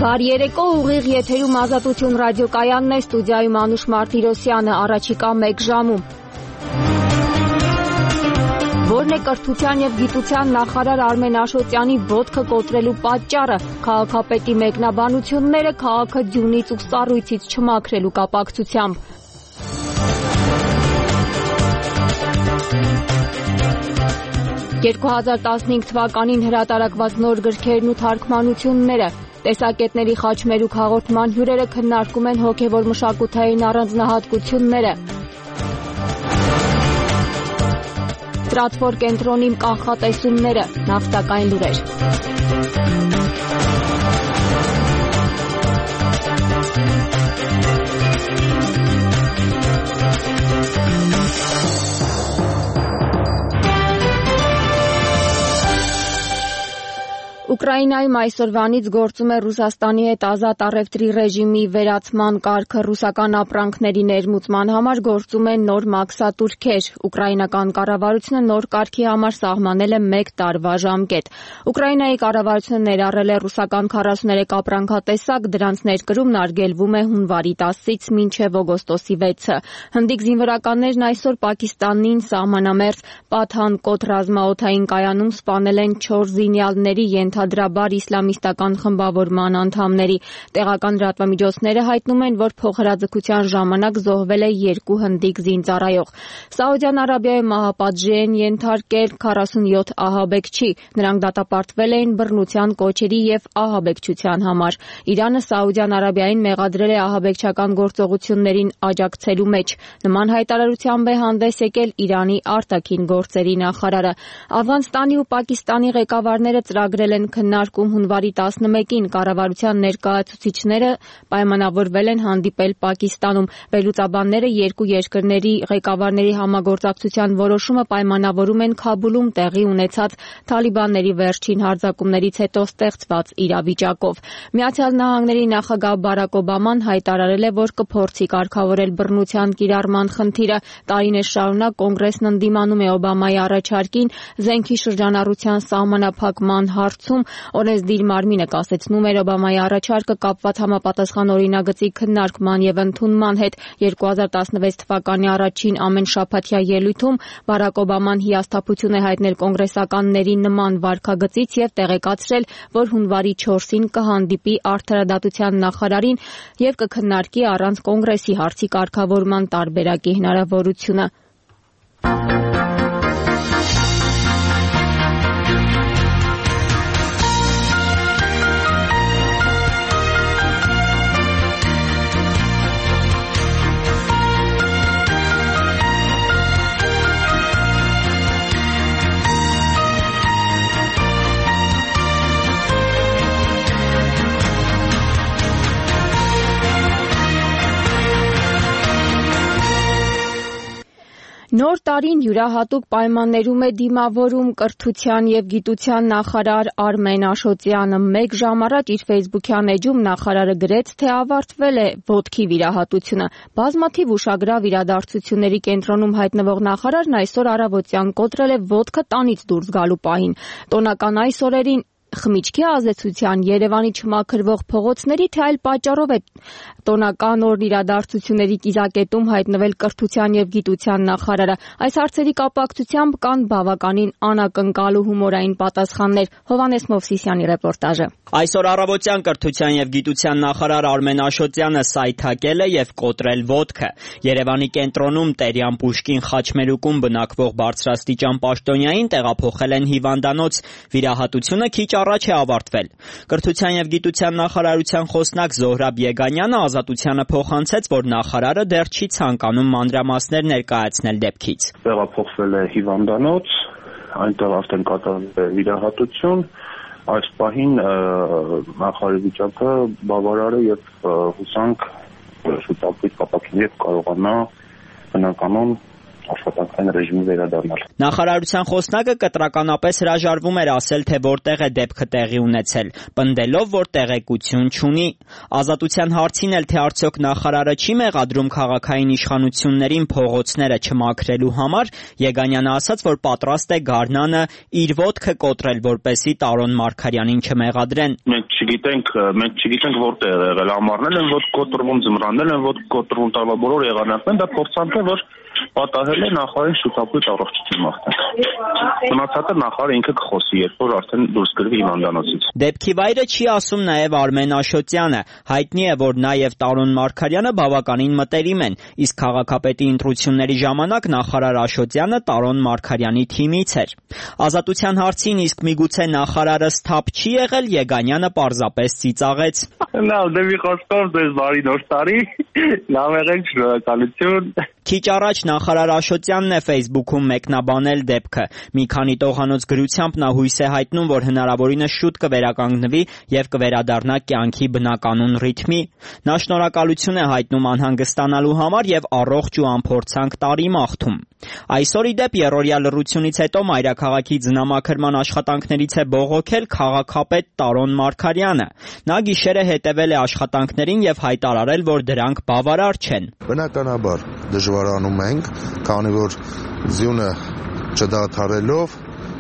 Բարի երեկո, ուղիղ եթերում Ազատություն ռադիոկայանն է, ստուդիայում Անուշ Մարտիրոսյանը, առաջիկա 1 ժամում։ Որն է կրթության եւ գիտության նախարար Արմեն Աշոտյանի ոտքը կոտրելու պատճառը, քաղաքապետի մեկնաբանությունները քաղաքը ձյունից ու սառույցից չմաքրելու կապակցությամբ։ 2015 թվականին հրատարակված նոր գրքերն ու թարգմանությունները, տեսակետների խաչմերուկ հաղորդման հյուրերը քննարկում են հոգևոր մշակութային առանձնահատկությունները։ Ստրատֆորդ կենտրոնի կանխատեսումները, նավթակային լուրեր։ Ուկրաինայում այսօրվանից գործում է Ռուսաստանի հետ ազատ առևտրի ռեժիմի վերացման կարգը, ռուսական ապրանքների ներմուծման համար գործում են նոր մաքսատուրքեր։ Ուկրաինական կառավարությունը նոր կարգի համար սահմանել է 1 տարվա ժամկետ։ Ուկրաինայի կառավարությունը ներառել է ռուսական 43 ապրանքատեսակ, դրանց ներկրումն արգելվում է հունվարի 10-ից մինչև օգոստոսի 6-ը։ Հնդիկ զինվորականներն այսօր Պակիստանին սահմանամերձ Պատհանկոտ ռազմաօդային կայանում սպանել են 4 զինյալների ենթադրաբար իսլամիստական խմբավորման անդամների։ Տեղական լրատվամիջոցները հայտնում են, որ փոխհրաձգության ժամանակ զոհվել է 2 հնդիկ զինծառայող։ Սաուդյան Արաբիայում մահապատժի են ենթարկել 47 ահաբեկչի։ Նրանք դատապարտվել էին բռնության կոչերի եւ ահաբեկչության համար։ Իրանը Սաուդյան Արաբիային մեղադրել է ահաբեկչական գործողություններին աջակցելու մեջ։ Նման հայտարարությամբ է հանդես եկել Իրանի արտաքին գործերի նախարարը։ Աֆղանստանի ու Պակիստանի ղեկավարները ծրագրել են քննարկում հունվարի 11-ին կառավարության ներկայացուցիչները պայմանավորվել են հանդիպել Պակիստանում։ Վերլուծաբանները երկու երկրների ղեկավարների համագործակցության որոշումը պայմանավորում են Քաբուլում տեղի ունեցած թալիբանների վերջին հարձակումներից հետո ստեղծված իրավիճակով։ Միացյալ Նահանգների նախագահ Բարակ Օբաման հայտարարել է, որ կփորձի կարգավորել բռնության կիրառման խնդիրը։ Տարիներ շարունակ կոնգրեսն ընդդիմանում է Օբամայի առաջարկին զենքի շրջանառության սահմանափակման հարցում։ Օրենսդիր մարմինը կասեցնում էր Օբամայի առաջարկը կապված համապատասխան օրինագծի քննարկման եւ ընդունման հետ։ 2016 թվականի առաջին ամենշաբաթյա ելույթում Բարակ Օբաման հիասթափություն է հայտնել կոնգրեսականների նման վարքագծից եւ տեղեկացրել, որ հունվարի 4-ին կհանդիպի արդարադատության նախարարին եւ կքննարկի առանց կոնգրեսի հարցի կարգավորման տարբերակի հնարավորությունը։ Նոր տարին յուրահատուկ պայմաններում է դիմավորում կրթության եւ գիտության նախարար Արմեն Աշոտյանը։ 1 ժամ առաջ իր ֆեյսբուքյան էջում նախարարը գրեց, թե ավարտվել է ոտքի վիրահատությունը։ Բազմաթիվ ուշագրավ իրադարձությունների կենտրոնում հայտնվող նախարարն այսօր առավոտյան կոտրել է ոտքը տանից դուրս գալու պահին։ Տոնական այս օրերին խմիչքի ազդեցության, Երևանի չմաքրվող փողոցների, թե այլ պատճառով է տոնական օր իրադարձությունների կիզակետում հայտնվել կրթության եւ գիտության նախարարը։ Այս հարցերի կապակցությամբ կան բավականին անակնկալ ու հումորային պատասխաններ։ Հովհաննես Մովսիսյանի ռեպորտաժը։ Այսօր առավոտյան կրթության եւ գիտության նախարար Արմեն Աշոտյանը սայթակել է եւ կոտրել ոտքը։ Երևանի կենտրոնում Տերյան Պուշկին խաչմերուկում բնակվող բարձրաստիճան պաշտոնյային տեղափոխել են հիվանդանոց։ Վիրահատությունը քիչ առաջ է ավարտվել։ Կրթության եւ գիտության նախարարության խոսնակ Զոհրաբ Եգանյանը Ազատությանը փոխանցեց, որ նախարարը դեռ չի ցանկանում մանրամասներ ներկայացնել դեպքից։ Տեղափոխվել է հիվանդանոց, այնտեղ արդեն կատարվել է վիրահատություն։ Այս պահին նախարարի վիճակը բավարար է եւ հուսանք շուտապույտ կապակցի հետ կարողանա բնականon աշխատանքային ռեժիմի վերադառնալ։ Նախարարության խոսնակը կտրականապես հրաժարվում էր ասել, թե որտեղ է դեպքը տեղի ունեցել, պնդելով, որ տեղեկություն չունի։ Ազատության հարցին էլ, թե արդյոք նախարարը չի մեղադրում քաղաքային իշխանություններին փողոցները չմաքրելու համար, Եգանյանը ասաց, որ պատրաստ է գարնանը իր ոտքը կոտրել, որպեսզի Տարոն Մարգարյանին չմեղադրեն։ Մենք չգիտենք որտեղ է եղել, ամառնել են ոտք կոտրվում, ձմռանել են ոտք կոտրվում, տարվա բոլոր եղանակներն դա փորձանք է, որ պատահել է նախարարին շուտապույտ առողջություն մաղթանք։ Մնացածը նախարարը ինքը կխոսի, երբ որ արդեն դուրս գրվի հիվանդանոցից։ Դեպքի վայրը չի ասում նաև Արմեն Աշոտյանը։ Հայտնի է, որ նա եւ Տարոն Մարգարյանը բավականին մտերիմ են, իսկ քաղաքապետի ընտրությունների ժամանակ նախարար Աշոտյանը Տարոն Մարգարյանի թիմից էր։ Ազատության հարցին իսկ միգուցե նախարարը սթափ չի եղել, Եգանյանը պարզապես ծիծաղեց։ Լավ, դեպի խոսքով դες բարի նոր տարի, լավ եղեք, շնորհակալություն։ Քիչ առաջ նախարար Աշոտյանն է Facebook-ում մեկնաբանել դեպքը։ Մի քանի տողանոց գրությամբ նա հույս է հայտնում, որ հնարավորինս շուտ կվերականգնվի եւ կվերադառնա կյանքի բնականոն ռիթմի։ Նա շնորհակալություն է հայտնում անհանգստանալու համար եւ առողջ ու անփորձանք տարի մաղթում։ Այսօր ի դեպ երրորդյա լռությունից հետո մայրաքաղաքի ձնամաքրման աշխատանքներից է բողոքել քաղաքապետ Տարոն Մարգարյանը։ Նա գիշերը հետևել է աշխատանքներին եւ հայտարարել, որ դրանք բավարար չեն։ Բնականաբար դժվարանում ենք, քանի որ ձյունը չդադարելով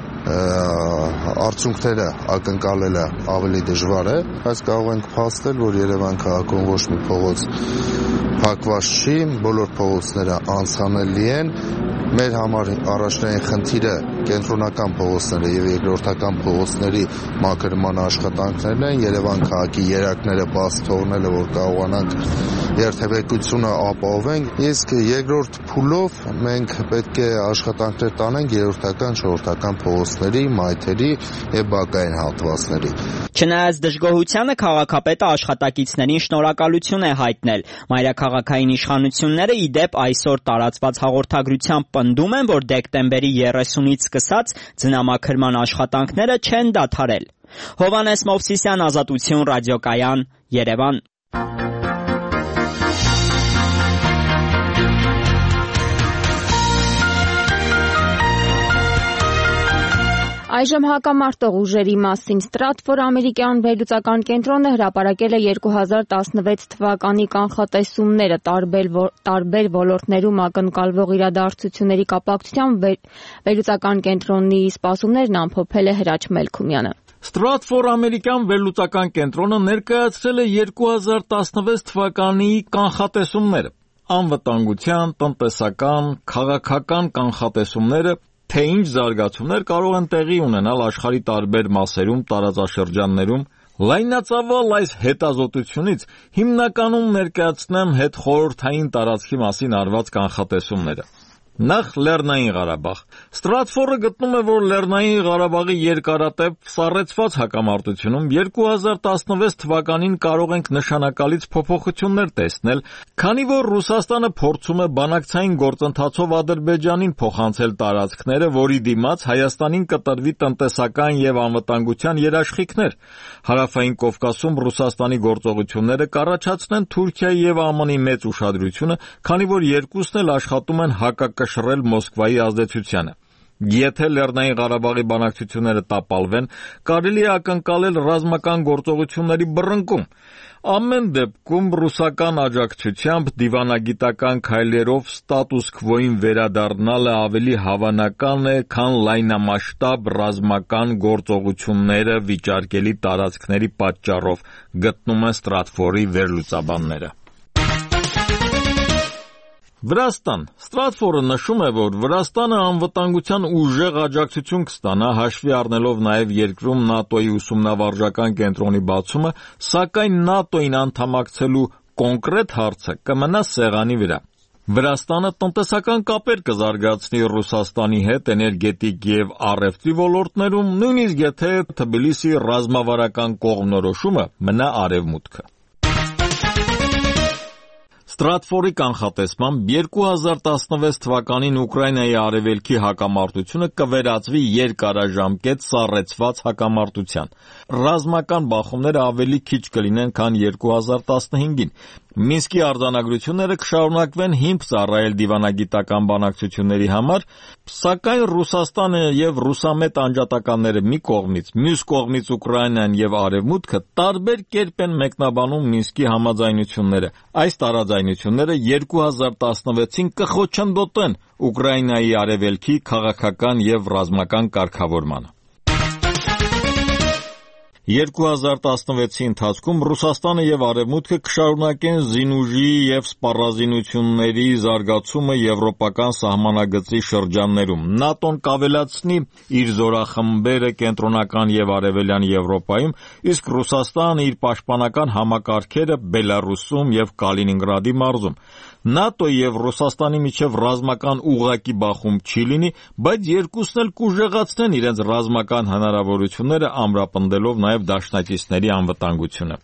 արդյունքները ակնկալելը ավելի դժվար է, բայց կարող ենք փաստել, որ Երևան քաղաքում ոչ մի փողոց փակված չի, բոլոր փողոցները անցանելի են։ Մեր համար առաջնային խնդիրը կենտրոնական փողոցները եւ երկրորդական փողոցների մաքրման աշխատանքներն են, Երևան քաղաքի երակները բաց թողնելը, որ կարողանանք երթևեկությունը ապահովենք, իսկ երկրորդ փուլով մենք պետք է աշխատանքներ տանենք երրորդական, չորրորդական փողոցների, մայթերի եւ բակային հատվածների։ Չնայած դժգոհությանը քաղաքապետը աշխատակիցներին շնորհակալություն է հայտնել։ Մայրաքաղաքային իշխանությունները ի դեպ այսօր տարածված հաղորդագրությամբ պնդում են, որ դեկտեմբերի 30-ից սկսած ձնամաքրման աշխատանքները չեն դադարել։ Հովհաննես Մովսիսյան, Ազատություն ռադիոկայան, Երևան։ Այժմ հակամարտող ուժերի մասին Stratfor ամերիկյան վերլուծական կենտրոնը հրապարակել է 2016 թվականի կանխատեսումները տարբեր ոլորտներում ակնկալվող իրադարձությունների կապակցությամբ վերլուծական կենտրոնի սպասումներն ամփոփել է Հրաչ Մելքումյանը։ Stratfor ամերիկյան վերլուծական կենտրոնը ներկայացրել է 2016 թվականի կանխատեսումները, անվտանգության, տնտեսական, քաղաքական կանխատեսումները, թե ինչ զարգացումներ կարող են տեղի ունենալ աշխարհի տարբեր մասերում, տարածաշրջաններում։ Լայնածավալ այս հետազոտությունից հիմնականում ներկայացնեմ հետխորհրդային տարածքի մասին արված կանխատեսումները։ Նախ Լեռնային Ղարաբաղ։ Stratfor-ը գտնում է, որ Լեռնային Ղարաբաղի երկարատև սառեցված հակամարտությունում 2016 թվականին կարող ենք նշանակալից փոփոխություններ տեսնել, քանի որ Ռուսաստանը փորձում է բանակցային գործընթացով Ադրբեջանին փոխանցել տարածքները, որի դիմաց Հայաստանին կտրվի տնտեսական եւ անվտանգության երաշխիքներ։ Հարավային Կովկասում Ռուսաստանի գործողությունները կառաջացնեն Թուրքիայի եւ ԱՄՆ-ի մեծ ուշադրությունը, քանի որ երկուսն էլ աշխատում են հակակշռել Մոսկվայի ազդեցությանը։ Եթե Լեռնային Ղարաբաղի բանակցությունները տապալվեն, կարելի է ակնկալել ռազմական գործողությունների բռնկում։ Ամեն դեպքում ռուսական աջակցությամբ դիվանագիտական քայլերով ստատուս քվոին վերադառնալը ավելի հավանական է, քան լայնամասշտաբ ռազմական գործողությունները վիճարկելի տարածքների պատճառով, գտնում են Stratfor-ի վերլուծաբանները։ Վրաստան։ Stratfor-ը նշում է, որ Վրաստանը անվտանգության ուժեղ աջակցություն կստանա, հաշվի առնելով նաև երկրում ՆԱՏՕ-ի ուսումնավարժական կենտրոնի բացումը, սակայն ՆԱՏՕ-ին անդամակցելու կոնկրետ հարցը կմնա սեղանի վրա։ Վրաստանը տնտեսական կապեր կզարգացնի Ռուսաստանի հետ էներգետիկ եւ առևտրի ոլորտներում, նույնիսկ եթե Թբիլիսի ռազմավարական կողմնորոշումը մնա արևմուտքը։ Stratfor-ի կանխատեսմամբ 2016 թվականին Ուկրաինայի արևելքի հակամարտությունը կվերածվի երկարաժամկետ սառեցված հակամարտության։ Ռազմական բախումները ավելի քիչ կլինեն, քան 2015-ին։ Մինսկի արձանագրությունները կշարունակվեն հիմք ծառայել դիվանագիտական բանակցությունների համար, սակայն Ռուսաստանը եւ ռուսամետ անջատականները մի կողմից, մյուս կողմից Ուկրաինան եւ Արևմուտքը տարբեր կերպ են մեկնաբանում Մինսկի համաձայնությունները։ Այս տարաձայնությունները 2016-ին կխոչընդոտեն Ուկրաինայի արևելքի քաղաքական եւ ռազմական կարգավորմանը։ 2016-ի ընթացքում Ռուսաստանը եւ Արևմուտքը կշարունակեն զինուժի եւ սպառազինությունների զարգացումը եվրոպական սահմանագծի շրջաններում։ ՆԱՏՕ-ն կավելացնի իր զորախմբերը կենտրոնական եւ արևելյան Եվրոպայում, իսկ Ռուսաստանը իր պաշտպանական համակարգերը Բելարուսում եւ Կալինինգրադի մարզում։ ՆԱՏՕ եւ Ռուսաստանի միջև ռազմական ուղղակի բախում չի լինի, բայց երկուսն էլ կուժեղացնեն իրենց ռազմական հնարավորությունները, ամրապնդելով նաեւ դաշնակիցների անվտանգությունը։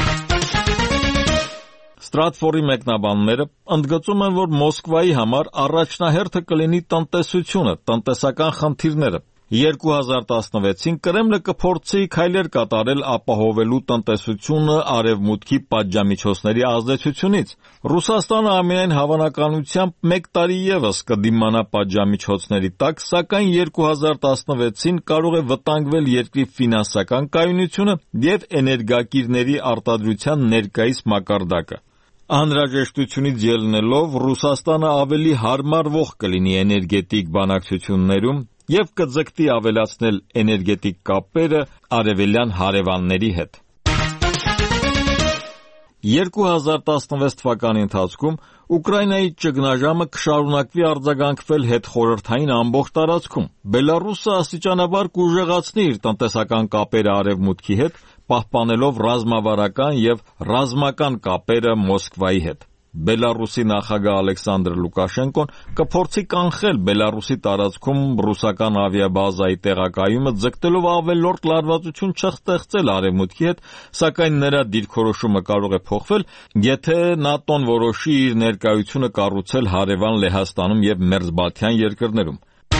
Ստրատֆորի մեկնաբանները ընդգծում են, որ Մոսկվայի համար առաջնահերթը կլինի տնտեսությունը, տնտեսական խնդիրները։ 2016-ին Կրեմլը կփորձի քայլեր կատարել ապահովելու տնտեսությունը արևմուտքի պատժամիջոցների ազդեցությունից։ Ռուսաստանը ամենայն հավանականությամբ 1 տարի ևս կդիմանա պատժամիջոցների տակ, սակայն 2016-ին կարող է վտանգվել երկրի ֆինանսական կայունությունը եւ էներգակիրների արտադրության ներկայիս մակարդակը։ Անհրաժեշտությունից ելնելով Ռուսաստանը ավելի հարմարվող կլինի էներգետիկ բանակցություններում եւ կձգտի ավելացնել էներգետիկ կապերը արևելյան հարևանների հետ։ 2016 թվականի ընթացքում Ուկրաինայի ճգնաժամը կշարունակվի արձագանքվել հետխորհրդային ամբողջ տարածքում։ Բելարուսը աստիճանաբար կուժեղացնի իր տնտեսական կապերը արևմուտքի հետ, պահպանելով ռազմավարական եւ ռազմական կապերը Մոսկվայի հետ։ Բելարուսի նախագահ Ալեքսանդր Լուկաշենկոն կփորձի կանխել Բելարուսի տարածքում ռուսական ավիաբազայի տեղակայումը, ձգտելով ավելորդ լարվածություն չստեղծել արևմուտքի հետ, սակայն նրա դիրքորոշումը կարող է փոխվել, եթե ՆԱՏՕ-ն որոշի իր ներկայությունը կառուցել հարևան Լեհաստանում եւ Մերձբալթյան երկրներում։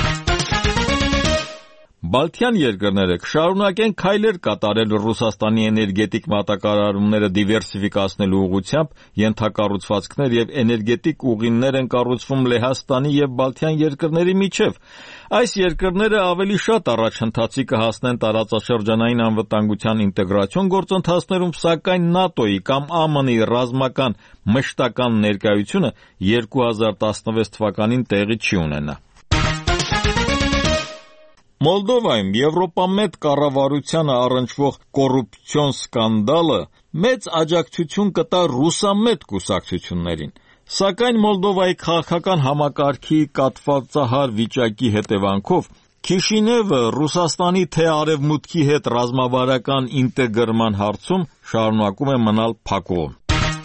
Բալթյան երկրները կշարունակեն քայլեր կատարել Ռուսաստանի էներգետիկ մատակարարումները դիվերսիֆիկացնելու ուղղությամբ, ենթակառուցվածքներ եւ էներգետիկ ուղիներ են կառուցվում Լեհաստանի եւ Բալթյան երկրների միջև։ Այս երկրները ավելի շատ առաջընթացի կհասնեն տարածաշրջանային անվտանգության ինտեգրացիոն գործընթացներում, սակայն ՆԱՏՕ-ի կամ ԱՄՆ-ի ռազմական մշտական ներկայությունը 2016 թվականին տեղի չի ունենա։ Մոլդովայում Եվրոպամետ կառավարությանը առնչվող կոռուպցիոն սկանդալը մեծ աջակցություն կտա ռուսամետ կուսակցություններին, սակայն Մոլդովայի քաղաքական համակարգի կաթվածահար վիճակի հետևանքով Քիշինևը Ռուսաստանի թե արևմուտքի հետ ռազմավարական ինտեգրման հարցում շարունակում է մնալ փակուղում։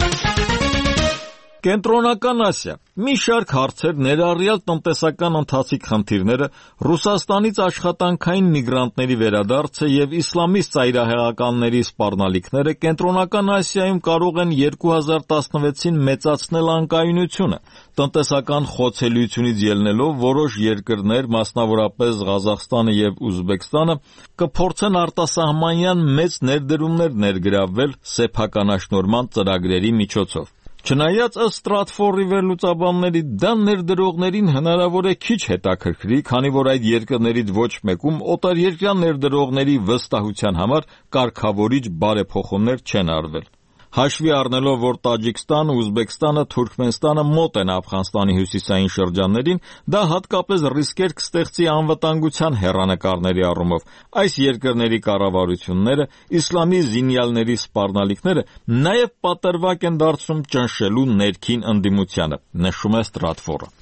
Կենտրոնական Ասիա մի շարք հարցեր, ներառյալ տնտեսական ընթացիկ խնդիրները, Ռուսաստանից աշխատանքային միգրանտների վերադարձը եւ իսլամիստ ծայրահեղականների սպառնալիքները Կենտրոնական Ասիայում կարող են 2016-ին մեծացնել անկայունությունը։ Տնտեսական խոցելիությունից ելնելով որոշ երկրներ, մասնավորապես Ղազախստանը եւ Ուզբեկստանը, կփորձեն արտասահմանյան մեծ ներդրումներ ներգրավվել սեփականաշնորհման ծրագրերի միջոցով։ Չնայած ըստ Ստրատֆորի վերլուծաբանների դա ներդրողներին հնարավոր է քիչ հետաքրքրի, քանի որ այդ երկրներից ոչ մեկում օտարերկրյա ներդրողների վստահության համար կարգավորիչ բարեփոխումներ չեն արվել։ Հաշվի առնելով, որ Տաջիկստանը, Ուզբեկստանը, Թուրքմենստանը մոտ են Աֆղանստանի հյուսիսային շրջաններին, դա հատկապես ռիսկեր կստեղծի անվտանգության հեռանկարների առումով։ Այս երկրների կառավարությունները, իսլամի զինյալների սպառնալիքները նաև պատրվակ են դարձնում ճնշելու ներքին ընդդիմությանը, նշում է Ստրատֆորը։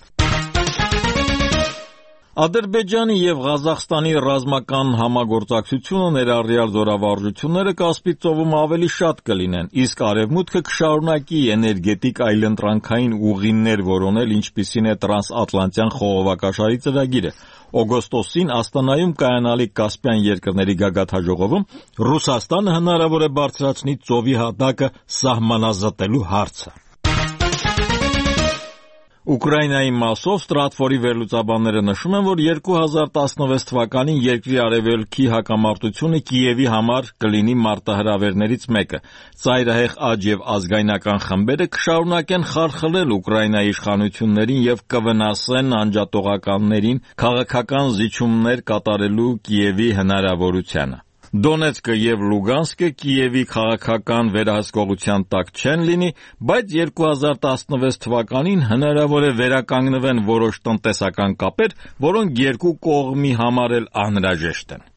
Ադրբեջանի եւ Ղազախստանի ռազմական համագործակցությունը ներառյալ զորավարժությունները Կասպից ծովում ավելի շատ կլինեն, իսկ Արևմուտքը կշարունակի էներգետիկ այլընտրանքային ուղիներ որոնել, ինչպիսին է տրանսատլանտյան խողովակաշարի ծրագիրը։ Օգոստոսին Աստանայում կայանալիք Կասպյան երկրների գագաթնաժողովում Ռուսաստանը հնարավոր է բարձրացնի ծովի հատակը սահմանազատելու հարցը։ Ուկրաինայի մասով Ստրատֆորի վերլուծաբանները նշում են, որ 2016 թվականին երկրի արևելքի հակամարտությունը Կիևի համար կլինի մարտահրավերներից մեկը։ Ծայրահեղ աճ եւ ազգայնական խմբերը կշարունակեն խարխլել Ուկրաինայի իշխանություններին եւ կվնասեն անջատողականներին քաղաքական զիջումներ կատարելու Կիևի հնարավորությանը։ Դոնեցկը եւ Լուգանսկը Կիևի քաղաքական վերահսկողության տակ չեն լինի, բայց 2016 թվականին հնարավոր է վերականգնվեն որոշ տնտեսական կապեր, որոնք երկու կողմի համար էլ անհրաժեշտ են։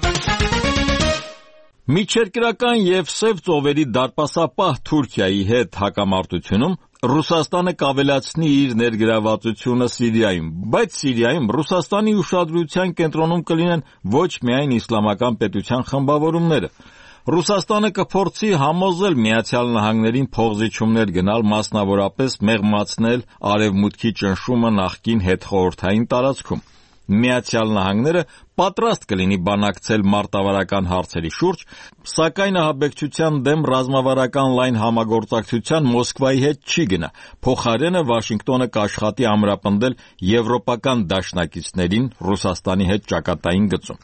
Միջերկրական եւ Սև ծովերի դարպասապահ Թուրքիայի հետ հակամարտությունում Ռուսաստանը կավելացնի իր ներգրավվածությունը Սիրիայում, բայց Սիրիայում Ռուսաստանի ուշադրության կենտրոնում կլինեն ոչ միայն իսլամական պետության խմբավորումները։ Ռուսաստանը կփորձի համոզել Միացյալ Նահանգներին փոխզիջումներ գնալ, մասնավորապես մեղմացնել արևմուտքի ճնշումը նախկին հետխորհրդային տարածքում։ Միացյալ Նահանգները պատրաստ կլինի բանակցել մարտավարական հարցերի շուրջ, սակայն ահաբեկչության դեմ ռազմավարական լայն համագործակցության Մոսկվայի հետ չի գնա։ Փոխարենը Վաշինգտոնը կաշխատի ամրապնդել եվրոպական դաշնակիցներին Ռուսաստանի հետ ճակատային գծում։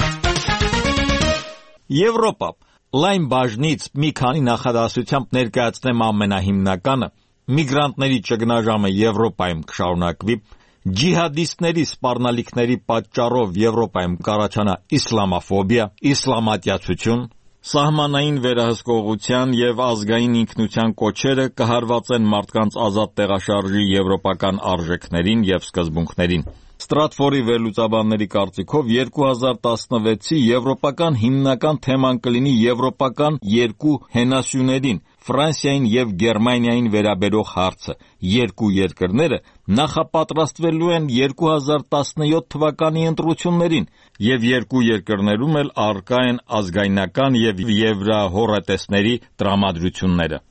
Եվրոպա լայն բաժնից մի քանի նախադասությամբ ներկայացնեմ ամենահիմնականը։ Միգրանտների ճգնաժամը Եվրոպայում կշարունակվի։ Ջիհադիստների սպառնալիքների պատճառով Եվրոպայում կառաջանա իսլամաֆոբիա, իսլամատյացություն, սահմանային վերահսկողության եւ ազգային ինքնության կոչերը կհարվածեն մարդկանց ազատ տեղաշարժի եվրոպական արժեքներին եւ սկզբունքներին։ Ստրատֆորի վերլուծաբանների կարծիքով 2016-ի եվրոպական հիմնական թեման կլինի եվրոպական երկու հենասյուներին՝ Ֆրանսիային եւ Գերմանիային վերաբերող հարցը։ Երկու երկրները նախապատրաստվելու են 2017 թվականի ընտրություններին, եւ երկու երկրներում էլ առկա են ազգայնական եւ եվրահոռետեսների տրամադրությունները։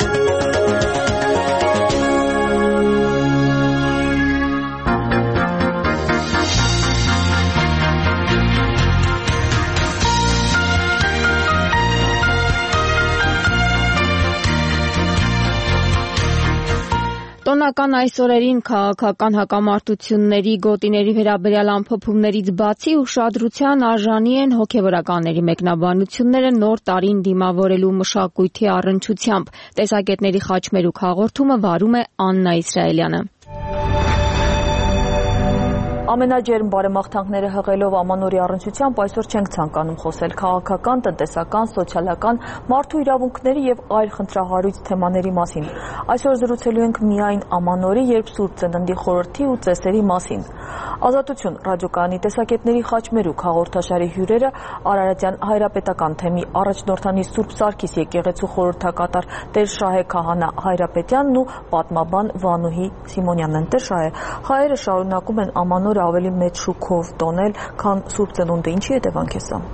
Տոնական այս օրերին քաղաքական հակամարտությունների գոտիների վերաբերյալ ամփոփումներից բացի ուշադրության արժանի են հոգևորականների մեկնաբանությունները նոր տարին դիմավորելու մշակույթի առնչությամբ։ Տեսակետների խաչմերուկ հաղորդումը վարում է Աննա Իսրայելյանը։ Ամենաջերմ բարեմաղթանքները հղելով ամանորի առնչությամբ այսօր չենք ցանկանում խոսել քաղաքական, տնտեսական, սոցիալական, մարդու իրավունքների եւ այլ խնդրահարույց թեմաների մասին։ Այսօր զրուցելու ենք միայն ամանորի, երբ Սուրբ Ծննդի խորհրդի ու ծեսերի մասին։ Ազատություն ռադիոկայանի տեսակետների խաչմերուկ հաղորդաշարի հյուրերը Արարատյան հայրապետական թեմի առաջնորդանի Սուրբ Սարգիս եկեղեցու խորհրդակատար Տեր Շահե Քահանա Հայրապետյանն ու պատմաբան Վանուհի Սիմոնյանն են։ Տեր Շահե, հայերը շարունակում են ամանորը ավելի մեծ շուքով տոնել, քան Սուրբ Ծնունդը, ինչի հետևանք է սա։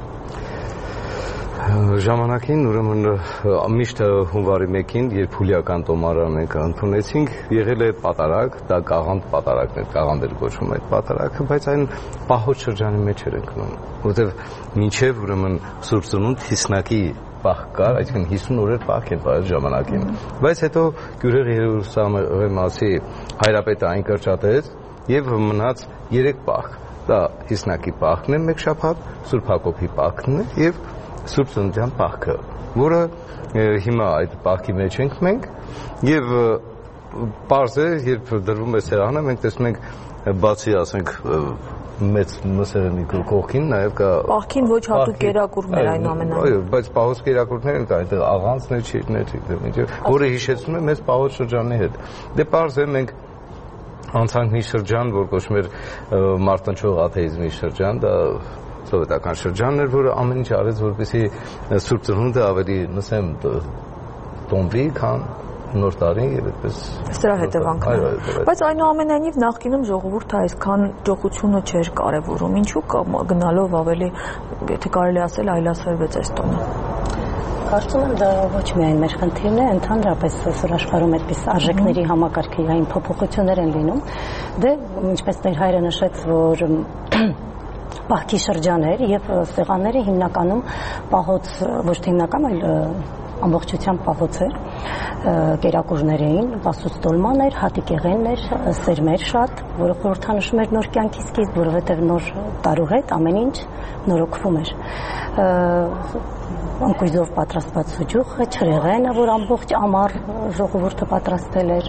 Ժամանակին, ուրեմն միշտ հունվարի 1-ին, երբ հուլիական տոմարը մենք ընդունեցինք, եղել է պատարագ, դա կաղանդ պատարագն էր, կաղանդ էր կոչվում այդ պատարագը, բայց այն պահոց շրջանի մեջ էր ընկնում, որովհետև մինչև ուրեմն Սուրբ Ծնունդ հիսնակի պահ կար, այսինքն 50 օրեր պահք են այդ ժամանակին, բայց հետո Գյուրեղ Երուսաղեմացի հայրապետը այն կրճատեց եւ մնաց 3 պահք, դա հիսնակի պահքն է մեկ շաբաթ, Սուրբ Հակոբի պահքն է եւ Սուրբ Ծննդյան պահքը, որը հիմա այդ պահքի մեջ ենք մենք եւ պարզ է, երբ դրվում է սեղանը, մենք տեսնում ենք բացի, ասենք, մեծ մսերենի կողքին նաեւ կա պահքին ոչ հատուկ կերակուրներ այնուամենայնիվ։ Այո, բայց պահոց կերակուրներ են կա, այնտեղ աղանցներ, որը հիշեցնում է մեզ պահոց շրջանի հետ։ Դե պարզ է, մենք անցանք մի շրջան, որ կոչվում էր մարտնչող աթեիզմի շրջան, դա սովետական շրջանն էր, որը ամեն ինչ արեց, որպեսզի Սուրբ Ծնունդը ավելի, նսեմ, տոնվի, քան նոր տարին եւ այդպես սրա հետևանքն է։ Բայց այնուամենայնիվ նախկինում ժողովուրդը այսքան ջոխությունը չէր կարևորում, ինչու գնալով ավելի, եթե կարելի ասել, այլասերվեց այս տոնը։ Կարծում եմ դա ոչ միայն մեր խնդիրն է, ընդհանրապես այսօր աշխարհում այդպես արժեքների համակարգային փոփոխություններ են լինում։ Դե ինչպես Տեր հայրը նշեց, որ պահքի շրջաներ եւ սեղանները հիմնականում պահոց, ոչ թե հիմնական, այլ ամբողջությամբ պահոց էր։ կերակուրներ էին, բասուստոլման էր, հատիկեղեն էր, սերմեր շատ, որը խորհրդանշում էր նոր կյանքի սկիզբ, որովհետև նոր տարուղ հետ ամեն ինչ նորոգվում էր։ Ընկույզով պատրաստված սուջուխը, չրեղենը, որ ամբողջ ամառ ժողովուրդը պատրաստել էր։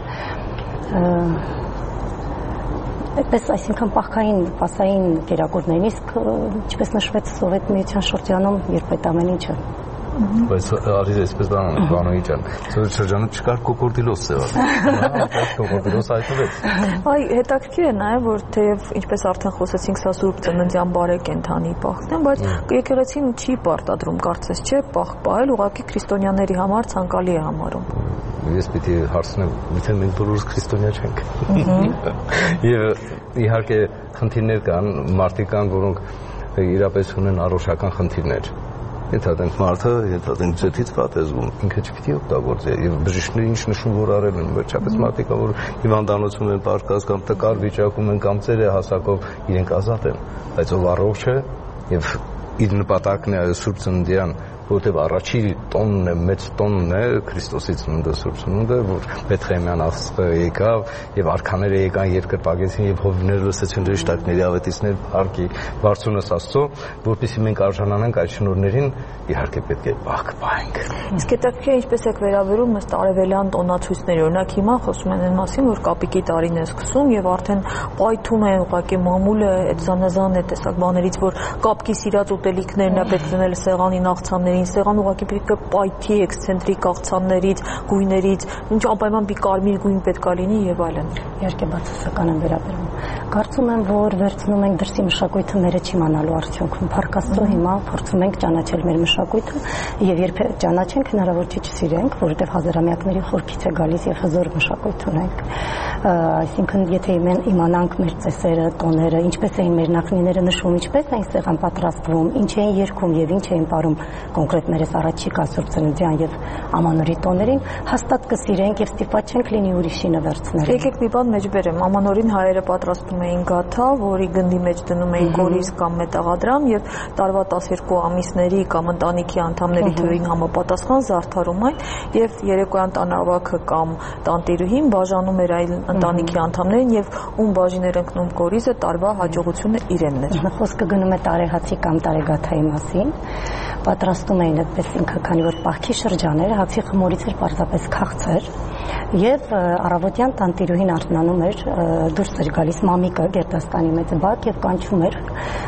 Այդպես, այսինքն պահքային, պասային կերակուրներին, իսկ ինչպես նշվեց Սովետ միության շրջանում, երբ այդ ամեն ինչը Բայց արիր այսպես բանոյի ջան, Սովետ շրջանում չկար կոկորդիլոս սևացը, կոկորդիլոս հայտնվեց։ Այ հետաքրքիր է նաև, որ թեև ինչպես արդեն խոսեցինք, սա սուրբ ծննդյան բարեկենդանի պահքն է, բայց եկեղեցին չի պարտադրում, կարծես չէ, պահել, ուղղակի քրիստոնյաների համար ցանկալի է համարում։ Ես պիտի հարցնեմ, միթե մենք բոլորս քրիստոնյա չենք։ Եվ իհարկե խնդիրներ կան, մարդիկ կան, որոնք իրապես ունեն առողջական խնդիրներ։ Եթե այդենք մարդը, եթե այդենք ձեթից վատ է զգում, ինքը չպիտի օգտագործի եւ բժիշկները ինչ նշում որ արել են, վերջապես մարդիկ որ հիվանդանոցում են պարկած կամ տկար վիճակում են կամ ծեր է հասակով, իրենք ազատ են, բայց ով առողջ է եւ իր նպատակն է Սուրբ Ծննդյան, որտեղ առաջի տոնն է, մեծ տոնն է Քրիստոսի ծնունդը, Սուրբ Ծնունդը, որ Բեթխեմյան աղձը եկավ եւ արքաները եկան երկրպագեցին եւ հովիվները լսեցին դրիշտակների ավետիցներ փառքի բարձունս Աստծո, որպեսզի մենք արժանանանք այդ շնորհներին, իհարկե պետք է բախ պահենք։ Իսկ հետաքրքիր է ինչպես եք վերաբերում ըստ արևելյան տոնացույցների, օրինակ հիմա խոսում են այն մասին, որ կապիկի տարին է սկսում եւ արդեն պայթում է ուղղակի մամուլը այդ զանազան է տեսակ բաներից, որ կապկի սիրած ուտելիքներն է պետք դնել սեղանին, աղցաններին, սեղան ուղղակի պետք է պայթի էքսցենտրիկ աղցաններից, գույներից, ինչ անպայման կարմիր գույն պետք է լինի եւ այլն։ Իհարկե բացասական եմ վերաբերում։ Կարծում եմ, որ վերցնում ենք դրսի մշակույթը մերը չիմանալու արդյունքում։ Փառք Աստծո, հիմա փորձում ենք ճանաչել մեր մշակույթը եւ երբ ճանաչենք, հնարավոր չի չսիրենք, որովհետեւ հազարամյակների խորքից է գալիս եւ հզոր մշակույթ ունենք։ Այսինքն, եթե իմանանք մեր ծեսերը, տոները, ինչպես էին մեր նախնիները նշում, ինչպես էին սեղան պատրաստվում, ինչ էին երգում եւ ինչ էին ապարում կոնկրետ մերս առաջիկա Սուրբ Ծննդյան եւ Ամանորի տոներին, հաստատ կսիրենք եւ ստիպված չենք լինի ուրիշինը վերցնել։ Եկեք մի բան մեջ բերեմ, Ամանորին հայերը պատրաստում էին գաթա, որի գնդի մեջ դնում էին կորիզ կամ մետաղադրամ եւ տարվա 12 ամիսների կամ ընտանիքի անդամների թվին համապատասխան զարդարում այն եւ երեկոյան տանավակը կամ տանտիրուհին բաժանում էր այլ ընտանիքի անդամներին եւ ում բաժին էր ընկնում կորիզը, տարվա հաջողությունը իրենն էր։ Խոսքը գնում է տարեհացի կամ տարեգաթայի մասին։ Պատրաստում էին այդպես ինքը, քանի որ պահքի շրջան էր, հացի խմորից էր պարզապես քաղցր եւ առավոտյան տանտիրուհին արթնանում էր, դուրս էր գալիս մամիկը Գերդաստանի մեծ բակ եւ կանչում էր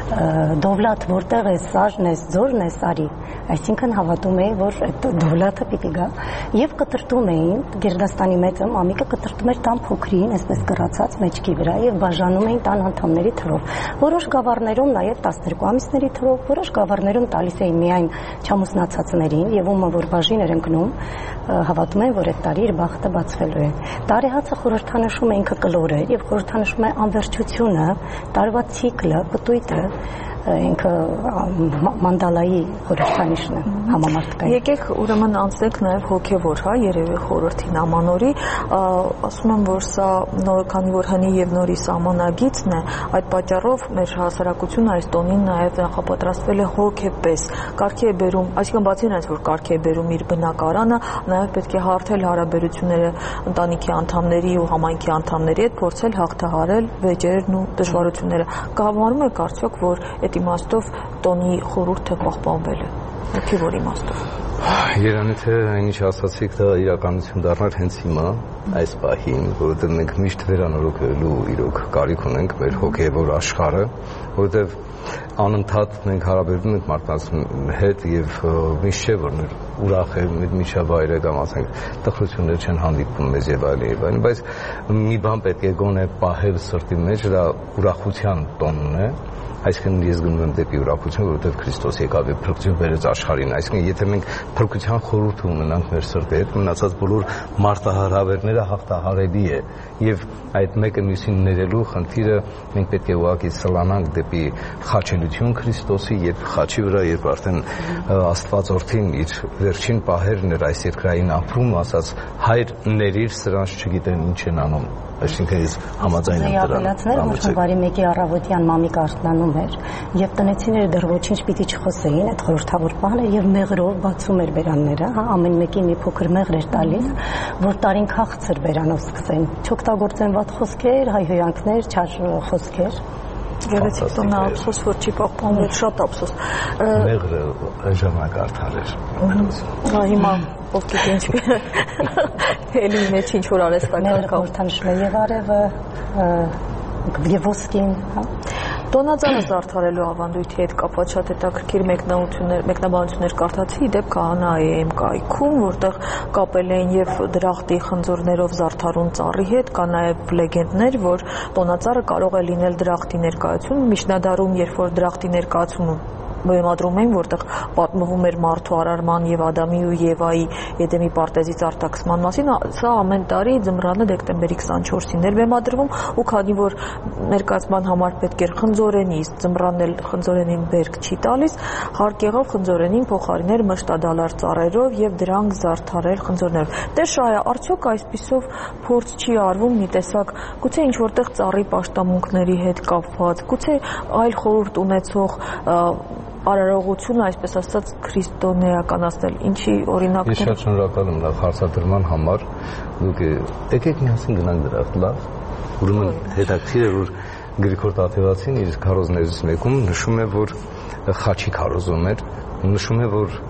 դովլատ որտեղ է, սարն է, ձորն է, սարի, այսինքն հավատում էին, որ այդ դովլատը պիտի գա եւ կտրտում էին Գերդաստանի մեծը մամիկը կտրտում էր տան փոքրին, այսպես կռացած մեջքի վրա եւ բաժանում էին տան անդամների թվով։ Որոշ գավառներում նաեւ 12 ամիսների թվով, որոշ գավառներում տալիս էին միայն չամուսնացածներին եւ ումը որ բաժին էր ընկնում, հավատում են, որ այդ տարի իր բախտը բացվելու է։ Տարեհացը խորհրդանշում է ինքը կլոր է եւ խորհրդանշում է անվերջությունը, տարվա ցիկլը, պտույտը, ինքը մանդալայի խորհրդանիշն է համամարտկային։ Եկեք ուրեմն անցնենք նաև հոգևոր, հա, երևի խորհրդին Ամանորի, ասում եմ, որ սա քանի որ հնի եւ նորի սահմանագիծն է, այդ պատճառով մեր հասարակությունը այս տոնին նաև նախապատրաստվել է հոգեպես։ Կարգի է բերում, այսինքն բացի նրանից, որ կարգի է բերում իր բնակարանը, նաև պետք է հարթել հարաբերությունները ընտանիքի անդամների ու համայնքի անդամների հետ, փորձել հաղթահարել վեճերն ու դժվարությունները։ Կհավանում եք արդյոք, որ այդ իմաստով տոնի խորհուրդը պահպանվել է, հոգևոր իմաստով։ Երանի թե այնինչ ասացիք դա իրականություն դառնար հենց հիմա, այս պահին, որովհետև մենք միշտ վերանորոգելու իրոք կարիք ունենք մեր հոգևոր աշխարհը, որովհետև անընդհատ մենք հարաբերվում ենք մարդկանց հետ եւ միշտ չէ որ մեր ուրախ է մեր միջավայրը կամ ասենք տխրություններ չեն հանդիպում մեզ եւ այլն, բայց մի բան պետք է գոնե պահել սրտի մեջ, դա ուրախության տոնն է։ Այսինքն ես գնում եմ դեպի ուրախություն, որովհետև Քրիստոս եկավ եւ փրկություն բերեց աշխարհին։ Այսինքն եթե մենք փրկության խորհուրդ ունենանք մեր սրտի հետ, մնացած բոլոր մարտահրավերները հաղթահարելի է եւ այդ մեկը մյուսին ներելու խնդիրը մենք պետք է ուղղակի սլանանք դեպի խաչելություն Քրիստոսի, երբ խաչի վրա, երբ արդեն Աստվածորդին իր վերջին պահերն էր այս երկրային ապրում, ասաց հայր ներիր, սրանց չգիտեն ինչ են անում։ Այսինքն ես համաձայն եմ դրան։ Որ հունվարի 1-ի առավոտյան մամիկ արտլանում էր եւ տնեցիները դեռ ոչինչ պիտի չխոսեին, այդ խորհրդավոր պահն էր եւ մեղրով բացում էր բերանները, ամեն մեկին մի փոքր մեղր էր տալիս, որ տարին քաղցր բերանով սկսեն։ Չօգտագործեն վատ խոսքեր, հայհոյանքներ, չար խոսքեր։ Գեղեցիկ տոնը ափսոս, որ չի պահպանվել, շատ ափսոս։ Մեղրը այն ժամանակ արդար էր։ Հիմա ով գիտի ինչ էլի մեջ ինչ որ արհեստական խորհրդանշում է եւ արևը եւ ոսկին, հա։ Տոնածառը զարդարելու ավանդույթի հետ կապված շատ հետաքրքիր մեկնաբանություններ կարդացի, իդեպ Քահանայի կայքում, որտեղ կապել էին եւ դրախտի խնձորներով զարդարուն ծառի հետ, կա նաեւ լեգենդներ, որ տոնածառը կարող է լինել դրախտի ներկայություն, միջնադարում, երբ որ դրախտի ներկայացումը բեմադրում էին, որտեղ պատմվում էր մարդու արարման եւ Ադամի ու Եվայի Եդեմի պարտեզից արտաքսման մասին, սա ամեն տարի ձմռանը դեկտեմբերի 24-ին էր բեմադրվում, ու քանի որ ներկայացման համար պետք էր խնձորենի, ձմռանն էլ խնձորենին բերք չի տալիս, հարկ եղավ խնձորենին փոխարինել մշտադալար ծառերով եւ դրանք զարդարել խնձորներով։ Դե Շահя, արդյոք այսպիսով փորձ չի արվում մի տեսակ, գուցե ինչ որտեղ ծառի պաշտամունքների հետ կապված, գուցե այլ խորհուրդ ունեցող արարողությունը, այսպես ասած, քրիստոնեականացնել, ինչի օրինակներ։ Ես շատ շնորհակալ եմ լավ հարցադրման համար։ Դուք եկեք միասին գնանք դրախտ, լավ։ Ուրեմն հետաքրքիր է, որ Գրիգոր Տաթևացին իր քարոզներից մեկում նշում է, որ խաչի քարոզում էր, նշում է, որ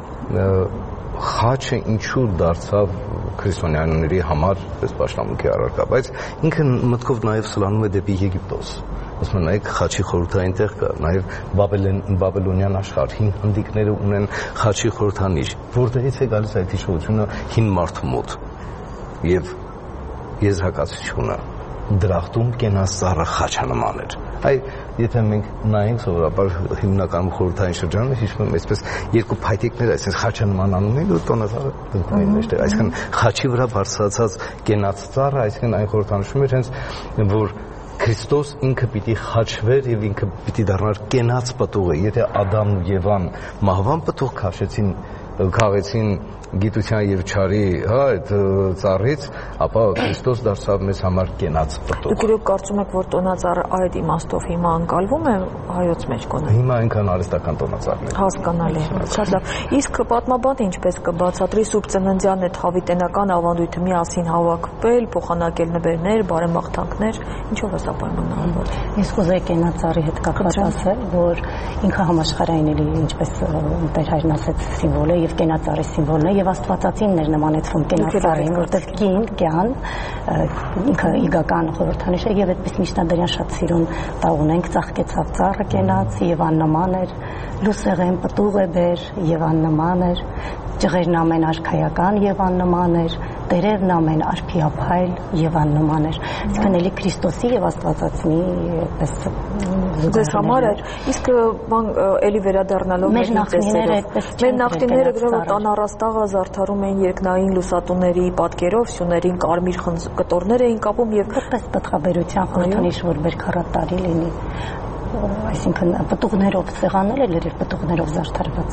խաչը ինչու դարձավ քրիստոնյաների համար այս պաշտամունքի առարկա, բայց ինքը մտքով նաև սլանում է դեպի Եգիպտոս։ Ասում են, նայեք, խաչի խորհրդային տեղ կա, նաև բաբելոնյան աշխարհին հնդիկները ունեն խաչի խորհրդանիշ, որտեղից է գալիս այդ հիշողությունը հին մարդու մոտ եւ եզրակացությունը դրախտում կենաց ծառը խաչանման էր։ Եթե մենք նայենք սովորաբար հիմնականում խորհրդային շրջանում, հիշում եմ, այսպես երկու փայտիկներ, այսպես խաչանման անում են ու տոնածառը դնում են մեջտեղ, այսինքն խաչի վրա բարձրացած կենաց ծառը, այսինքն այն խորհրդանշում էր հենց, որ Քրիստոս ինքը պիտի խաչվեր եւ ինքը պիտի դառնար կենաց պտուղը։ Եթե Ադամն ու Եվան մահվան պտուղ քաղեցին գիտության եւ չարի, այդ ծառից, ապա Քրիստոս դարձավ մեզ համար կենաց պտուղ։ Դուք իրոք կարծում եք, որ տոնածառը այդ իմաստով հիմա անկալվում է հայոց մեջ կոնը։ Հիմա այնքան արհեստական տոնածառներ։ Հասկանալի է, շատ լավ։ Իսկ պատմաբանը ինչպես կբացատրի Սուրբ Ծննդյան այդ հավիտենական ավանդույթը միասին հավաքվել, փոխանակել նվերներ, բարեմաղթանքներ, ինչով է սա պայմանավորված։ Ես կուզեի կենաց ծառի հետ կապված ասել, որ ինքը համաշխարհային էլի ինչպես Տեր հայրն ասեց սիմվոլ է եւ կենաց ծառի սիմվոլն է եւ Աստվածածինն էր նմանեցվում կենաց ծառին, որտեղ կյան ինքը իգական խորհրդանիշ է եւ այդպես միջնադարյան շատ սիրուն տաղ ունենք, ծաղկեցավ ծառը կենաց եւ աննման էր, լուսեղեն պտուղ է բեր եւ աննման էր, ջղերն ամեն արքայական եւ աննման էր, տերևն ամեն արփիափայլ եւ աննման էր։ Այսինքն էլի Քրիստոսի եւ Աստվածածնի այդպես ձեզ համար էր։ Իսկ էլի վերադառնալով մեր նախնիները գրով տանառաստաղը զարդարում էին երկնային լուսատուների պատկերով, սյուներին կարմիր կտորներ էին կապում եւ որպես պտղաբերության խորհրդանիշ, որ բերքարատ տարի լինի, այսինքն պտուղներով սեղանել էր եւ պտուղներով զարդարված։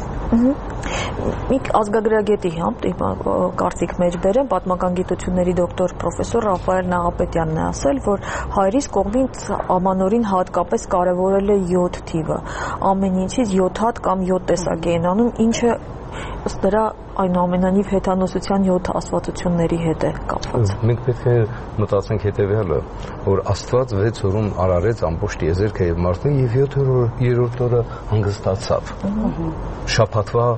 Մի ազգագրագետի կարծիք մեջ բերեմ, պատմական գիտությունների դոկտոր պրոֆեսոր Ռաֆայել Նաղապետյանն է ասել, որ հայրիս կողմից ամանորին հատկապես կարևորել է 7 թիվը, ամեն ինչից 7 հատ կամ 7 տեսակ էին անում, ինչը ըստ դրա այնուամենայնիվ հեթանոսության 7 աստվածությունների հետ է կապված։ Մենք պետք է մտածենք հետևյալը, որ Աստված 6 օրում արարեց ամբողջ տիեզերքը եւ մարդուն եւ 7-րդ օրը հանգստացավ։ Շաբաթվա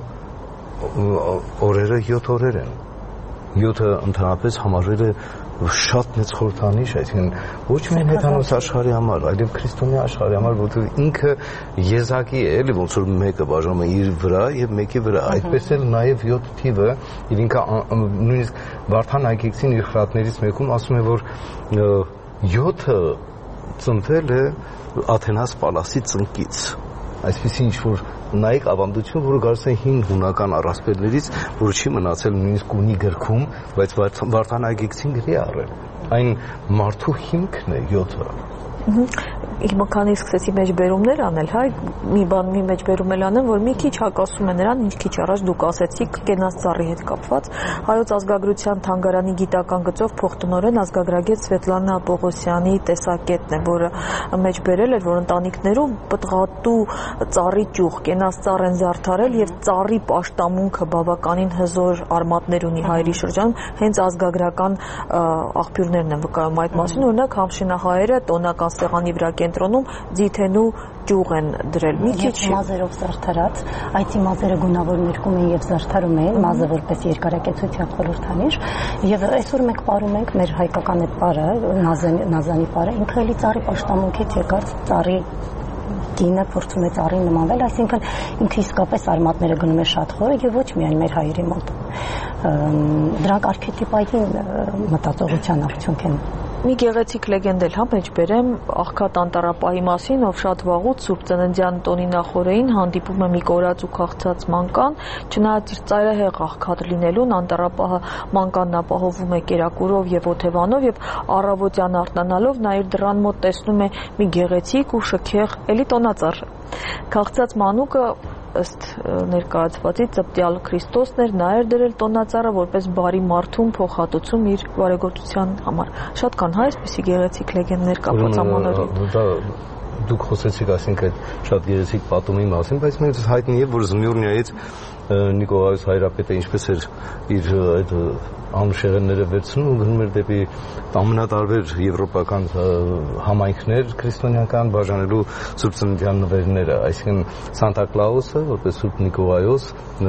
օրերը 7 օրեր են։ 7-ը ընդհանրապես համարվել է շատ մեծ խորհրդանիշ, այսինքն ոչ միայն հեթանոս աշխարհի համար, այլև քրիստոնյա աշխարհի համար, որովհետև ինքը եզակի է, էլի ոնց որ մեկը բաժանում է իր վրա եւ մեկի վրա, այդպես էլ նաեւ 7 թիվը, եւ ինքը նույնիսկ Վարդան Այգեքսին իր խրատներից մեկում ասում է, որ 7-ը ծնվել է Աթենաս Պալասի ծնկից։ Այսպեսի ինչ որ նայեք ավանդություն, որը գալիս է հին հունական առասպելներից, որը չի մնացել նույնիսկ ունի գրքում, բայց Վարդան Այգեքսին գրի առել։ Այն մարդու հիմքն է 7-ը։ Հիմա քանի սկսեցի մեջբերումներ անել, հա, մի մեջբերում էլ անեմ, որ մի քիչ հակասում է նրան, ինչ քիչ առաջ դուք ասեցիք կենաց ծառի հետ կապված։ Հայոց ազգագրության թանգարանի գիտական գծով փոխտնօրեն ազգագրագետ Սվետլանա Պողոսյանի տեսակետն է, որը մեջբերել էր, որ ընտանիքներում պտղատու ծառի ճյուղ, կենաց ծառ են զարդարել եւ ծառի պաշտամունքը բավականին հզոր արմատներ ունի հայերի շրջանում, հենց ազգագրական աղբյուրներն են վկայում այդ մասին, օրինակ Համշինահայերը տոնական սեղանի վրա կենտրոնում ձիթենու ճյուղ են դրել։ Մի քիչ մազերով զարդարած, այցի մազերը գունավոր ներկում են եւ զարդարում են մազը որպես երկարակեցության խորհրդանիշ, եւ այսօր մենք ապարում ենք մեր հայկական այդ պարը, նազանի պարը, ինքը էլի ծառի պաշտամունքից եկած ծառի կինը փորձում է ծառին նմանվել, այսինքն ինքը իսկապես արմատները գնում է շատ խորը եւ ոչ միայն մեր հայերի մոտ։ Դրանք արքետիպային մտածողության արդյունք են։ Մի գեղեցիկ լեգենդ էլ մեջբերեմ աղքատ անտառապահի մասին, ով շատ վաղուց Սուրբ Ծննդյան տոնի նախօրեին հանդիպում է մի կորած ու քաղցած մանկան, չնայած իր ծայրահեղ աղքատ լինելուն անտառապահը մանկանն ապահովում է կերակուրով եւ օթևանով եւ առավոտյան արթնանալով նա իր դռան մոտ տեսնում է մի գեղեցիկ ու շքեղ էլի տոնածառ։ Քաղցած մանուկը ըստ ներկայացվածի ծպտյալ Քրիստոսն էր, նա էր դրել տոնածառը որպես բարի մարդուն փոխհատուցում իր բարեգործության համար։ Շատ կան հայ այսպիսի գեղեցիկ լեգենդներ կապված ամանորին։ Դուք խոսեցիք, այսինքն շատ գեղեցիկ պատումի մասին, բայց մենք հայտնի է, որ Զմյուրնիայից Նիկողայոս Հայրապետը ինչպես էր իր այդ անուշեղենները վերցնում ու գնում էր դեպի ամենատարբեր եվրոպական համայնքներ քրիստոնեական բաժանելու Սուրբ Ծննդյան նվերները, այսինքն Սանտա Կլաուսը որպես Սուրբ Նիկողայոս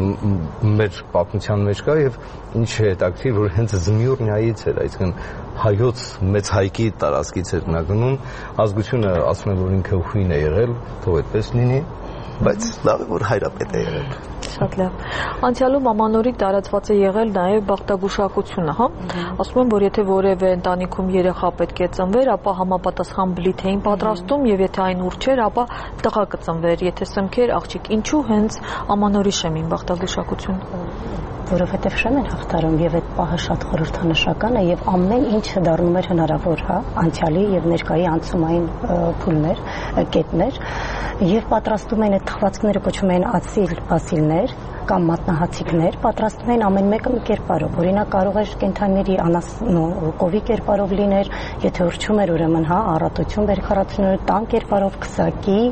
մեր պատմության մեջ կա եւ ինչ է հետաքրքիր, որ հենց Զմյուրնիայից էր, այսինքն հայոց մեծ հայկի տարածքից էր նա գնում, ազգությունը ասում են որ ինքը հույն է եղել, թող այդպես լինի, բայց լավ է որ հայրապետ է եղել։ Շատ լավ։ Անցյալում ամանորի տարածված է եղել նաև բախտագուշակությունը, հա։ Ասում են, որ եթե որևէ ընտանիքում երեխա պետք է ծնվեր, ապա համապատասխան բլիթ էին պատրաստում եւ եթե այն ուր չէր, ապա տղա կծնվեր, եթե սնքեր աղջիկ։ Ինչու հենց ամանորի շեմին բախտագուշակություն։ Որովհետև շեմ են հաղթարում եւ այդ պահը շատ խորհրդանշական է եւ ամեն ինչը դառնում էր հնարավոր, հա, անցյալի եւ ներկայի անցումային փուլներ, կետներ եւ պատրաստում են այդ թխվածքները կոչվում են ացիլ բասիլներ կամ մատնահացիկներ, պատրաստում են ամեն մեկը մի կերպարով։ Օրինակ կարող է կենդանիների կովի կերպարով լիներ, եթե ուրճում էր ուրեմն, հա, առատություն բերքարացնելու տան կերպարով, քսակի,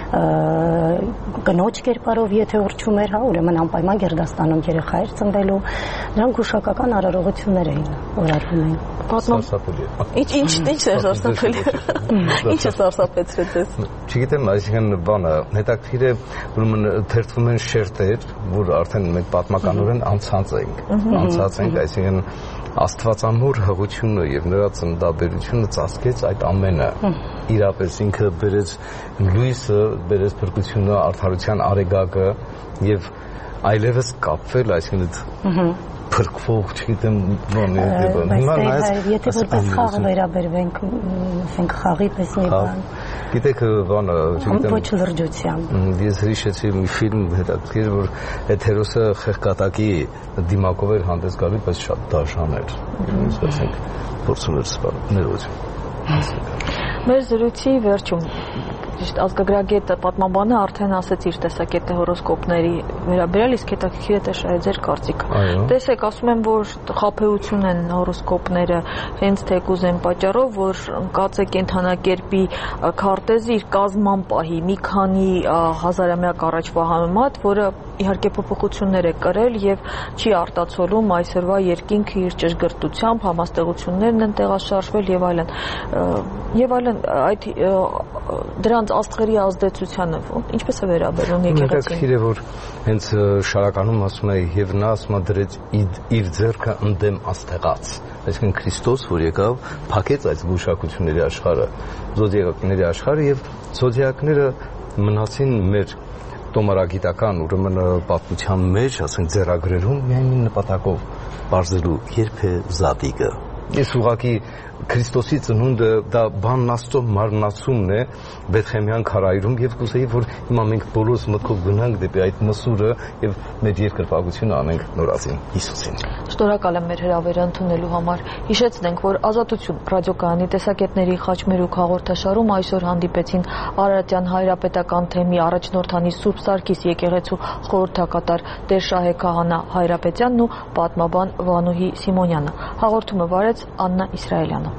կնոջ կերպարով, եթե ուրճում էր, հա, ուրեմն անպայման գերդաստանում երեխա էր ծնվելու։ Նրանք գուշակական արարողություններ էին, որ արվում էին։ Ինչ է սարսափելի։ Ինչը սարսափեցրեց ես։ Չգիտեմ, այսինքն բանը հետաքրքիր է, ուրեմն թերթվում են շերտեր, որ արդեն մենք պատմականորեն անցած ենք, այսինքն Աստվածամոր հղությունը եւ նրա ծննդաբերությունը ծածկեց այդ ամենը։ Իրապես ինքը բերեց լույսը, բերեց փրկությունը, արդարության արեգակը եւ այլևս կապվել, այսինքն փրկվող, չգիտեմ, բանը հիմա նայած եթե որպես խաղ վերաբերվենք, ասենք խաղի պես մի բան։ Գիտեք, բանը, չգիտեմ, ոչ լրջության։ Ես հիշեցի մի ֆիլմ հետաքրքիր, որ այդ հերոսը խեղկատակի դիմակով էր հանդես գալու, բայց շատ դաշան էր։ Ասենք, փորձում էր սպառել ներողություն։ Մեր զրույցի վերջում ճիշտ ազգագրագետը պատմաբանը արդեն ասեց իր տեսակետը հորոսկոպների վերաբերյալ, իսկ հետաքրքիր է թե ձեր կարծիքը։ Տեսեք, ասում եմ, որ խաբեություն են հորոսկոպները հենց թեկուզ են պատճառով, որ ընկած է կենդանակերպի քարտեզը իր կազման պահի մի քանի հազարամյակ առաջվա համեմատ, որը իհարկե փոփոխություններ է կրել եւ չի արտացոլում այսօրվա երկինքը իր ճշգրտությամբ, համաստեղություններն են տեղաշարժվել եւ այլն։ Եվ այլն այդ դրանց աստղերի ազդեցությանը ինչպես է վերաբերվում եկեղեցին։ Հետաքրքիր է, որ հենց շարականում ասում է եւ նա ասում է դրեց իր ձեռքը ընդդեմ աստեղած, այսինքն Քրիստոս, որ եկավ, փակեց այդ զգուշակությունների աշխարհը, զոդիակների աշխարհը եւ զոդիակները մնացին մեր տոմարագիտական ուրեմն պատմության մեջ, ասենք ձեռագրերում միայն մի նպատակով բարձելու երբ է զատիկը։ Ես ուղղակի Քրիստոսի ծնունդը դա բանն Աստծո մարմնացումն է Բեթխեմյան քարայրում եւ կուզեի որ հիմա մենք բոլորս մտքով գնանք դեպի այդ մսուրը եւ մեր երկրպագությունը անենք նորածին Հիսուսին։ Շնորհակալ եմ մեր հրավերը ընդունելու համար։ Հիշեցնենք, որ Ազատություն ռադիոկայանի տեսակետների խաչմերուկ հաղորդաշարում այսօր հանդիպեցին Արարատյան հայրապետական թեմի առաջնորդանի Սուրբ Սարգիս եկեղեցու խորհրդակատար Տեր Շահե Քահանա Հայրապետյանն ու պատմաբան Վանուհի Սիմոնյանը։ Հաղորդումը վարեց Աննա Իսրայելյանը։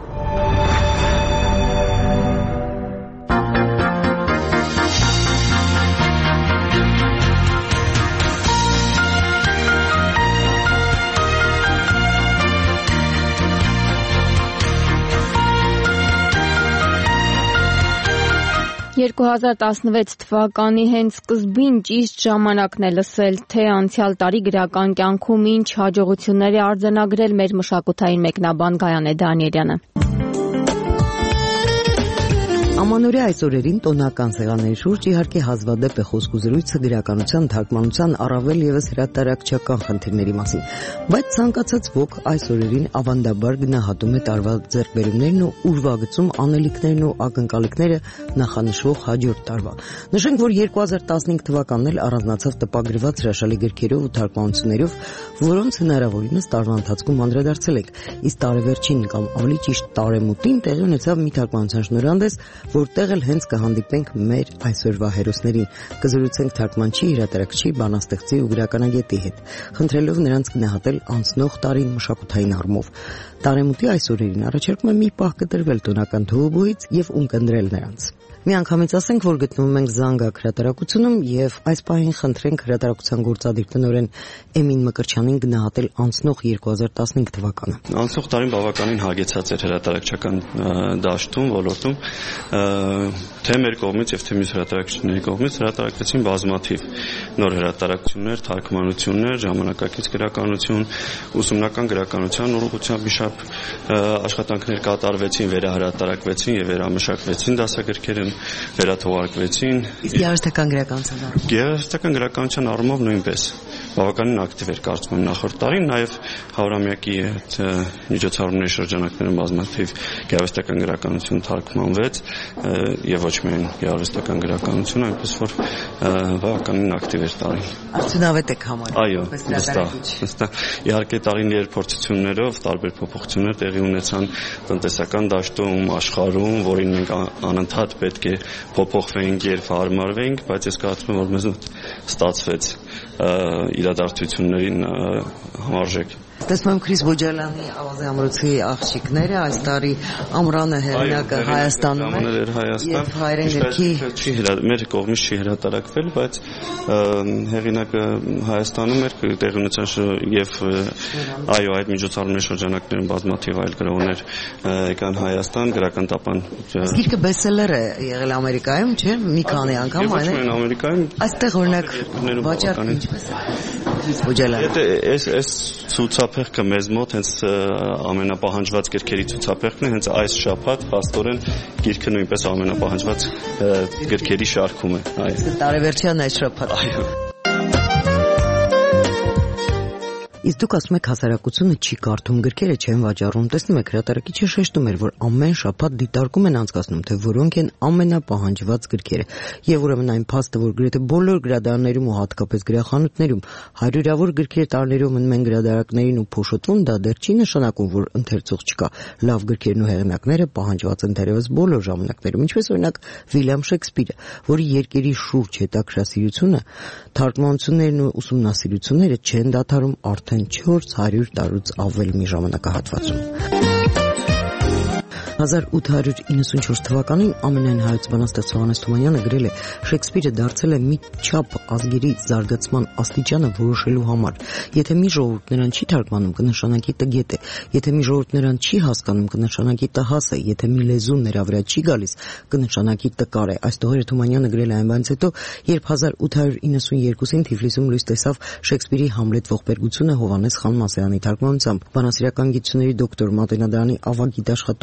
«2016 թվականի հենց սկզբին ճիշտ ժամանակն է լսել, թե անցյալ տարի գրական կյանքում ինչ հաջողություններ է արձանագրել մեր մշակութային մեկնաբան Գայանե Դանիելյանը»։ Ամանորյա այս օրերին տոնական սեղանների շուրջ իհարկե հազվադեպ է խոսք ու զրույցը գրականության, թարգմանության, առավել ևս հրատարակչական խնդիրների մասին, բայց ցանկացած ոք այս օրերին ավանդաբար գնահատում է տարվա ձեռքբերումներն ու ուրվագծում անելիքներն ու ակնկալիքները նախանշվող հաջորդ տարվա։ Նշենք, որ 2015 թվականն էլ առանձնացավ տպագրված հրաշալի գրքերով ու թարգմանություններով, որոնց հնարավորինս տարվա ընթացքում անդրադարձել ենք, իսկ տարեվերջին կամ ավելի ճիշտ տարեմուտին տեղի ունեցավ մի թարգմանության շնորհանդես, որտեղ էլ հենց կհանդիպենք մեր այսօրվա հերոսներին, կզրուցենք թարգմանչի, հրատարակչի, բանաստեղծի ու գրականագետի հետ, խնդրելով նրանց գնահատել անցնող տարին մշակութային առումով։ Տարեմուտի այս օրերին առաջարկում եմ մի պահ կտրվել տոնական թողոբոյից եւ ունկնդրել նրանց։ Միանգամից ասենք, որ գտնվում ենք Զանգակ հրատարակությունում եւ այս պահին խնդրենք հրատարակության գործադիր տնօրեն Էմին Մկրտչյանին գնահատել անցնող 2015 թվականը։ Անցնող տարին բավականին հագեցած էր հրատարակչական դաշտում, ոլորտում, թե մեր կողմից եւ թե մյուս հրատարակչների կողմից հրատարակվեցին բազմաթիվ նոր հրատարակություններ, թարգմանություններ, ժամանակակից գրականություն, ուսումնական գրականության ուղղությամբ իշապ աշխատանքներ կատարվեցին, վերահրատարակվեցին եւ վերամշակվեցին դասագրքերը, վերաթողարկվեցին։ Իսկ երաժշտական գրականության առումով։ Երաժշտական գրականության առումով նույնպես բավականին ակտիվ էր կարծում եմ նախորդ տարին, նաև 100-ամյակի միջոցառումների շրջանակներում բազմաթիվ գեղարվեստական գրականություն թարգմանվեց եւ ոչ միայն գեղարվեստական գրականություն, այնպես որ բավականին ակտիվ էր տարին։ Արդյունավետ եք համարում։ Այո, վստահ։ Իհարկե տարիների փորձություններով տարբեր փոփոխություններ տեղի ունեցան տնտեսական դաշտում, աշխարհում, որին մենք անընդհատ պետք է փոփոխվենք եւ հարմարվենք, բայց ես կարծում եմ, որ մեզ ստացվեց իրադարձություններին համարժեք։ Տեսնում եմ Քրիս Բոջալյանի ավազի ամրոցի աղջիկները այս տարի ամռանը հեղինակը Հայաստանում է եւ հայրենիքի մեր կողմից չի հրատարակվել, բայց հեղինակը Հայաստանում էր տեղի ունեցան եւ այո այդ միջոցառումների շրջանակներում բազմաթիվ այլ գրողներ եկան Հայաստան գրական տապան։ Գիրքը բեսելեր է եղել Ամերիկայում, չէ՞, մի քանի անգամ այլ։ Ոչ միայն Ամերիկայում։ Այստեղ օրինակ վաճառքը ինչպես է։ Քրիս Բոջալյանը։ Այս ցուցափեղկը մեզ մոտ հենց ամենապահանջված գրքերի ցուցափեղկն է, հենց այս շաբաթ փաստորեն գիրքը նույնպես ամենապահանջված գրքերի շարքում է։ Այո։ Տարեվերջյան այս շաբաթ։ Այո։ Իսկ դուք ասում եք հասարակությունը չի կարդում, գրքերը չեն վաճառում, տեսնում եք հրատարակիչը շեշտում էր, որ ամեն շաբաթ դիտարկում են անցկացնում, թե որոնք են ամենապահանջված գրքերը։ Եվ ուրեմն այն փաստը, որ գրեթե բոլոր գրադարաններում ու հատկապես գրախանութներում հարյուրավոր գրքեր տարիներով մնում են գրադարաններին ու փոշոտվում, դա դեռ չի նշանակում, որ ընթերցող չկա։ Լավ գրքերն ու հեղինակները պահանջված են դեռևս բոլոր ժամանակներում, ինչպես օրինակ Վիլյամ Շեքսպիրը, որի երկերի շուրջ հետաքրքրասիրությունը, թարգմանություններն ու ուսումնասիրությունները չեն դադարում արդեն 400 տարուց ավել մի ժամանակահատվածում։ 1894 թվականին ամենայն հայոց բանաստեղծ Հովհաննես Թումանյանը գրել է. Շեքսպիրը դարձել է մի չափ ազգերի զարգացման աստիճանը որոշելու համար։ Եթե մի ժողովուրդ նրան չի թարգմանում, կնշանակի տգետ է։ Եթե մի ժողովուրդ նրան չի հասկանում, կնշանակի տհաս է։ Եթե մի լեզուն նրա վրա չի գալիս, կնշանակի տկար է։ Այս տողերը Թումանյանը գրել է այնպես հետո, երբ 1892-ին Թիֆլիսում լույս տեսավ Շեքսպիրի Համլետ ողբերգությունը Հովհաննես խան Մասարյանի թարգմանությամբ։ Բանասիրական գիտությունների դոկտոր, Մատենադարանի ավագ գիտաշխատող, բազմաթիվ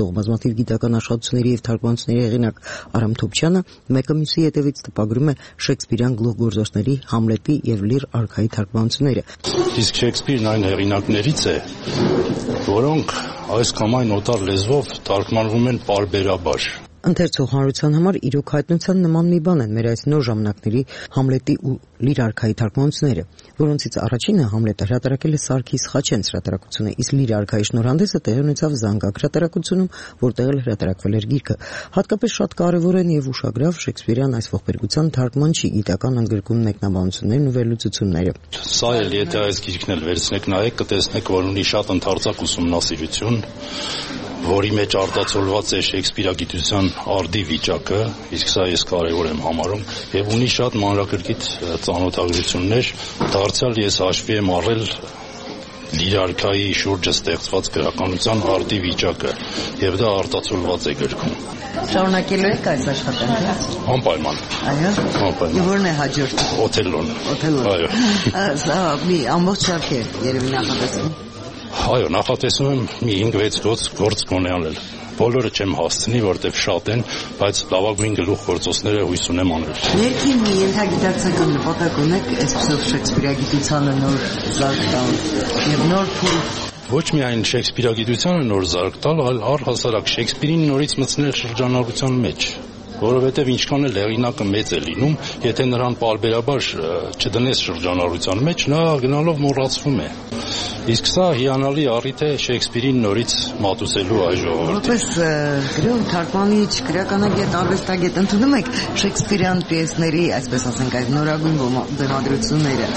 բազմաթիվ գիտական աշխատությունների եւ թարգմանությունների հեղինակ Արամ Թոփչյանը մեկը մյուսի հետևից տպագրում է շեքսպիրյան գլուխգործոցների Համլետի եւ Լիր արքայի թարգմանությունները։ Իսկ Շեքսպիրն այն հեղինակներից է, որոնք այս կամ այն օտար լեզվով թարգմանվում են պարբերաբար։ Ընթերցող հանրության համար իրոք հայտնության նման մի բան են մեր այս նոր ժամանակների Համլետի ու Լիր արքայի թարգմանությունները, որոնցից առաջինը Համլետը հրատարակել է Սարգիս Խաչենց հրատարակությունը, իսկ Լիր արքայի շնորհանդեսը տեղի ունեցավ Զանգակ հրատարակությունում, որտեղ էլ հրատարակվել էր գիրքը։ Հատկապես շատ կարևոր են եւ ուշագրավ Շեքսպիրյան այս ողբերգության թարգմանչի գիտական ընդգրկուն մեկնաբանություններն ու վերլուծությունները։ Սա էլ եթե այս գիրքն էլ վերցնեք նայեք, կտեսնեք, որ ունի շատ ընդարձակ ուսումնասիրություն, որի մեջ արտացոլված է Շեքսպիրագիտության արդի վիճակը, իսկ սա ես կարևոր եմ համարում, եւ ունի շատ մանրակրկիտ ծանոթագրություններ, դարձյալ ես հաշվի եմ առել Լիր արքայի շուրջը ստեղծված գրականության արդի վիճակը, եւ դա արտացոլված է գրքում։ Շարունակելու եք այս աշխատանքը։ Անպայման։ Այո։ Անպայման։ Եվ որն է հաջորդ։ Օթելլոն։ Այո։ Սա մի ամբողջ շարք է երևի նախատեսվում։ Այո, նախատեսում եմ մի 5-6 գործ գոնե անել։ Բոլորը չեմ հասցնի, որտեվ շատ են, բայց լավագույն գլուխգործոցները հույս ունեմ անել։ Ներքին մի ենթագիտակցական նպատակ ունեք այսպիսով շեքսպիրագիտությանը նոր զարկ տալ եւ նոր փուլ։ Ոչ միայն շեքսպիրագիտությանը նոր զարկ տալ, այլ առհասարակ Շեքսպիրին նորից մտցնել շրջանառության մեջ, որովհետև ինչքան էլ հեղինակը մեծ է լինում, եթե նրան պարբերաբար չդնես շրջանառության մեջ, նա գնալով մոռացվում է։ Իսկ սա հիանալի առիթ է Շեքսպիրին նորից մատուցելու այս ժողովրդին։ Որպես գրող, թարգմանիչ, գրականագետ, արվեստագետ ընդունում եք Շեքսպիրյան պիեսների, այսպես ասենք, այս նորագույն բեմադրությունները,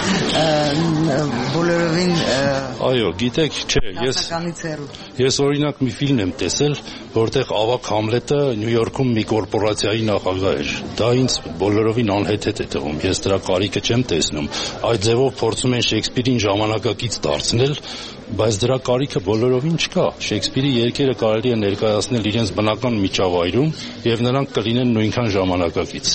բոլորովին։ Այո, գիտեք, չէ, ես օրինակ մի ֆիլմ եմ տեսել, որտեղ ավագ Համլետը Նյու Յորքում մի կորպորացիայի նախագահ էր։ Դա ինձ բոլորովին անհեթեթ է թվում։ Ես դրա կարիքը չեմ տեսնում։ Այդ ձևով փորձում են Շեքսպիրին ժամանակակից դարձնել, բայց դրա կարիքը բոլորովին չկա։ Շեքսպիրի երգերը կարելի է ներկայացնել իրենց բնական միջավայրում եւ նրանք կլինեն նույնքան ժամանակակից։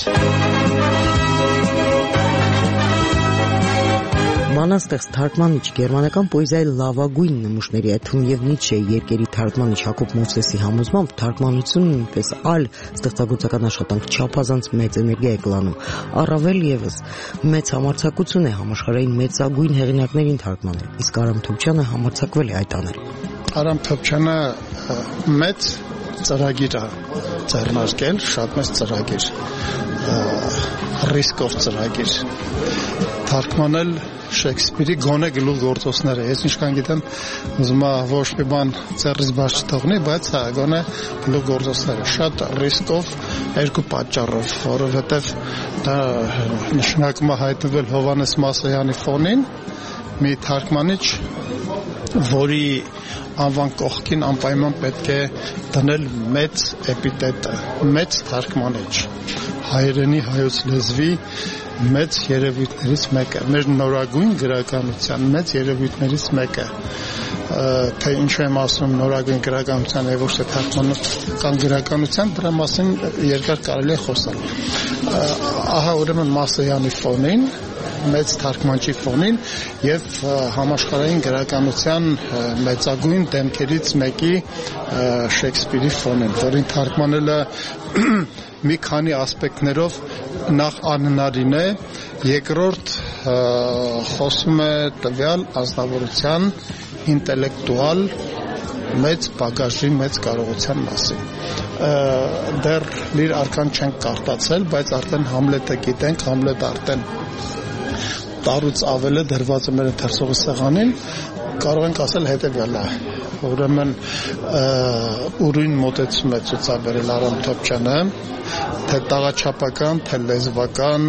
Բանաստեղծ թարգմանիչ գերմանական պոեզիայի լավագույն նմուշների, այդ թվում եւ Նիցշեի երկերի թարգմանիչ Հակոբ Մովսեսի համոզմամբ թարգմանությունն նույնպես այլ ստեղծագործական աշխատանք չափազանց մեծ էներգիա է կլանում։ Առավել եւս մեծ համարձակություն է համաշխարհային մեծագույն հեղինակներին թարգմանել, իսկ Արամ Թոփչյանը համարձակվել է այդ անել։ Արամ Թոփչյանը մեծ ծրագիր է ձեռնարկել, շատ մեծ ծրագիր, ռիսկով ծրագիր, թարգմանել Շեքսպիրի գոնե գլուխգործոցները։ Ես ինչքան գիտեմ, ուզում եմ ոչ մի բան ծերից բաց չթողնի, բայց հա գոնե գլուխգործոցները շատ ռիսկով երկու պատճառով, որովհետև դա նշանակում է հայտնվել Հովհաննես Մասոյանի ֆոնին, մի թարգմանիչ, որի անվան կողքին անպայման պետք է դնել մեծ էպիտետը, մեծ թարգմանիչ, հայերենի հայոց լեզվի մեծ երևույթներից մեկը, մեր նորագույն գրականության մեծ երևույթներից մեկը, թե ինչու եմ ասում նորագույն գրականության եւ ոչ թե թարգմանական գրականության, դրա մասին երկար կարելի է խոսալ։ Ահա ուրեմն Մասոյանի ֆոնին, մեծ թարգմանչի ֆոնին եւ համաշխարհային գրականության մեծագույն դեմքերից մեկի Շեքսպիրի ֆոնին, որին թարգմանելը մի քանի ասպեկտներով նախ անհնարին է, երկրորդ խոսում է տվյալ ազնվորության ինտելեկտուալ մեծ բագաժի, մեծ կարողության մասին։ Դեռ Լիր արքան չենք կարդացել, բայց արդեն Համլետը գիտենք, Համլետը արդեն տարուց ավել է դրված է մեր ընթերցողի սեղանին, կարող ենք ասել հետևյալը, ուրեմն ուրույն մոտեցում է ցուցաբերել Արամ Թոփչյանը, թե տաղաչափական, թե լեզվական,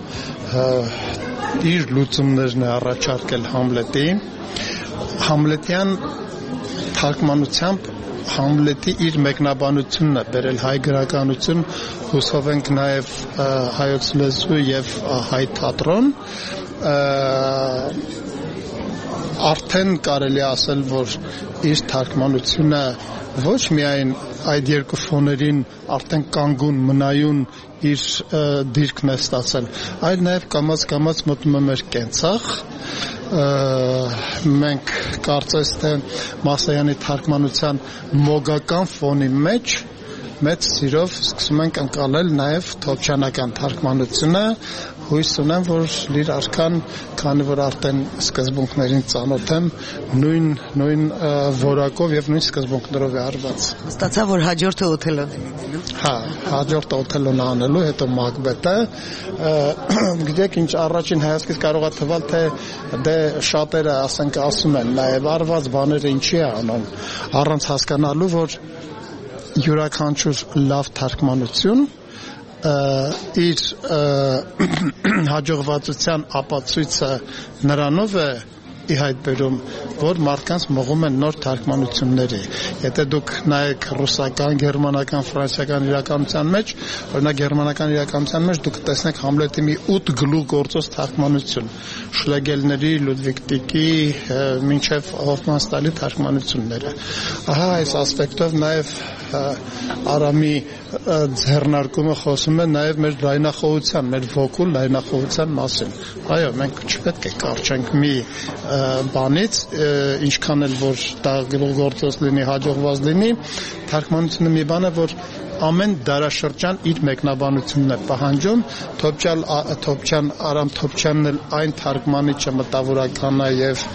իր լուծումներն է առաջարկել Համլետի, Համլետյան թարգմանությամբ Համլետի իր մեկնաբանությունն է բերել հայ գրականություն, հուսով ենք նաև հայոց լեզու եւ հայ թատրոն, արդեն կարելի ասել, որ իր թարգմանությունը ոչ միայն այդ երկու ֆոներին արդեն կանգուն մնայուն իր դիրքն է ստացել, այլ նաև կամաց-կամաց մտնում է մեր կենցաղ, մենք կարծես թե Մասայանի թարգմանության մոգական ֆոնի մեջ մեծ սիրով սկսում ենք ընկալել նաև թոփչյանական թարգմանությունը, հույս ունեմ, որ լիր արքան, քանի որ արդեն սկզբունքներին ծանոթ եմ, նույն որակով եւ նույն սկզբունքներով է արված։ Ստացա, որ հաջորդը Օթելոն է լինելու։ Հա, հաջորդը Օթելոն անելու, հետո Մակբեթը։ Գիտեք, ինչ առաջին հայացքից կարող է թվալ, թե դե շատերը ասում են, նաև արված բաները ինչի է անում, առանց հասկանալու, որ յուրաքանչյուր լավ թարգմանություն իր հաջողվածության ապացույցը նրանով է ի հայտ բերում, որ մարդկանց մղում են նոր թարգմանությունների։ Եթե դուք նայեք ռուսական, գերմանական, ֆրանսիական իրականության մեջ, օրինակ գերմանական իրականության մեջ դուք տեսնեք Համլետի մի 8 գլուխ գործող թարգմանություն, Շլեգելների, Լյուդվիգ Տիկի, մինչև Հոֆմանստալի թարգմանությունները։ Ահա այս ասպեկտով նաև Արամի ձեռնարկումը խոսում է նաև մեր լայնախոհության, մեր ոգու լայնախոհության մասին։ Այո, մենք չպետք է կարճենք մի բանից, ինչքան էլ որ դա գործոց լինի, հաջողված լինի, թարգմանությունը մի բան է, որ ամեն դարաշրջան իր մեկնաբանությունն է պահանջում, Արամ Թոփչյանն էլ այն թարգմանիչը մտավորականն է եւ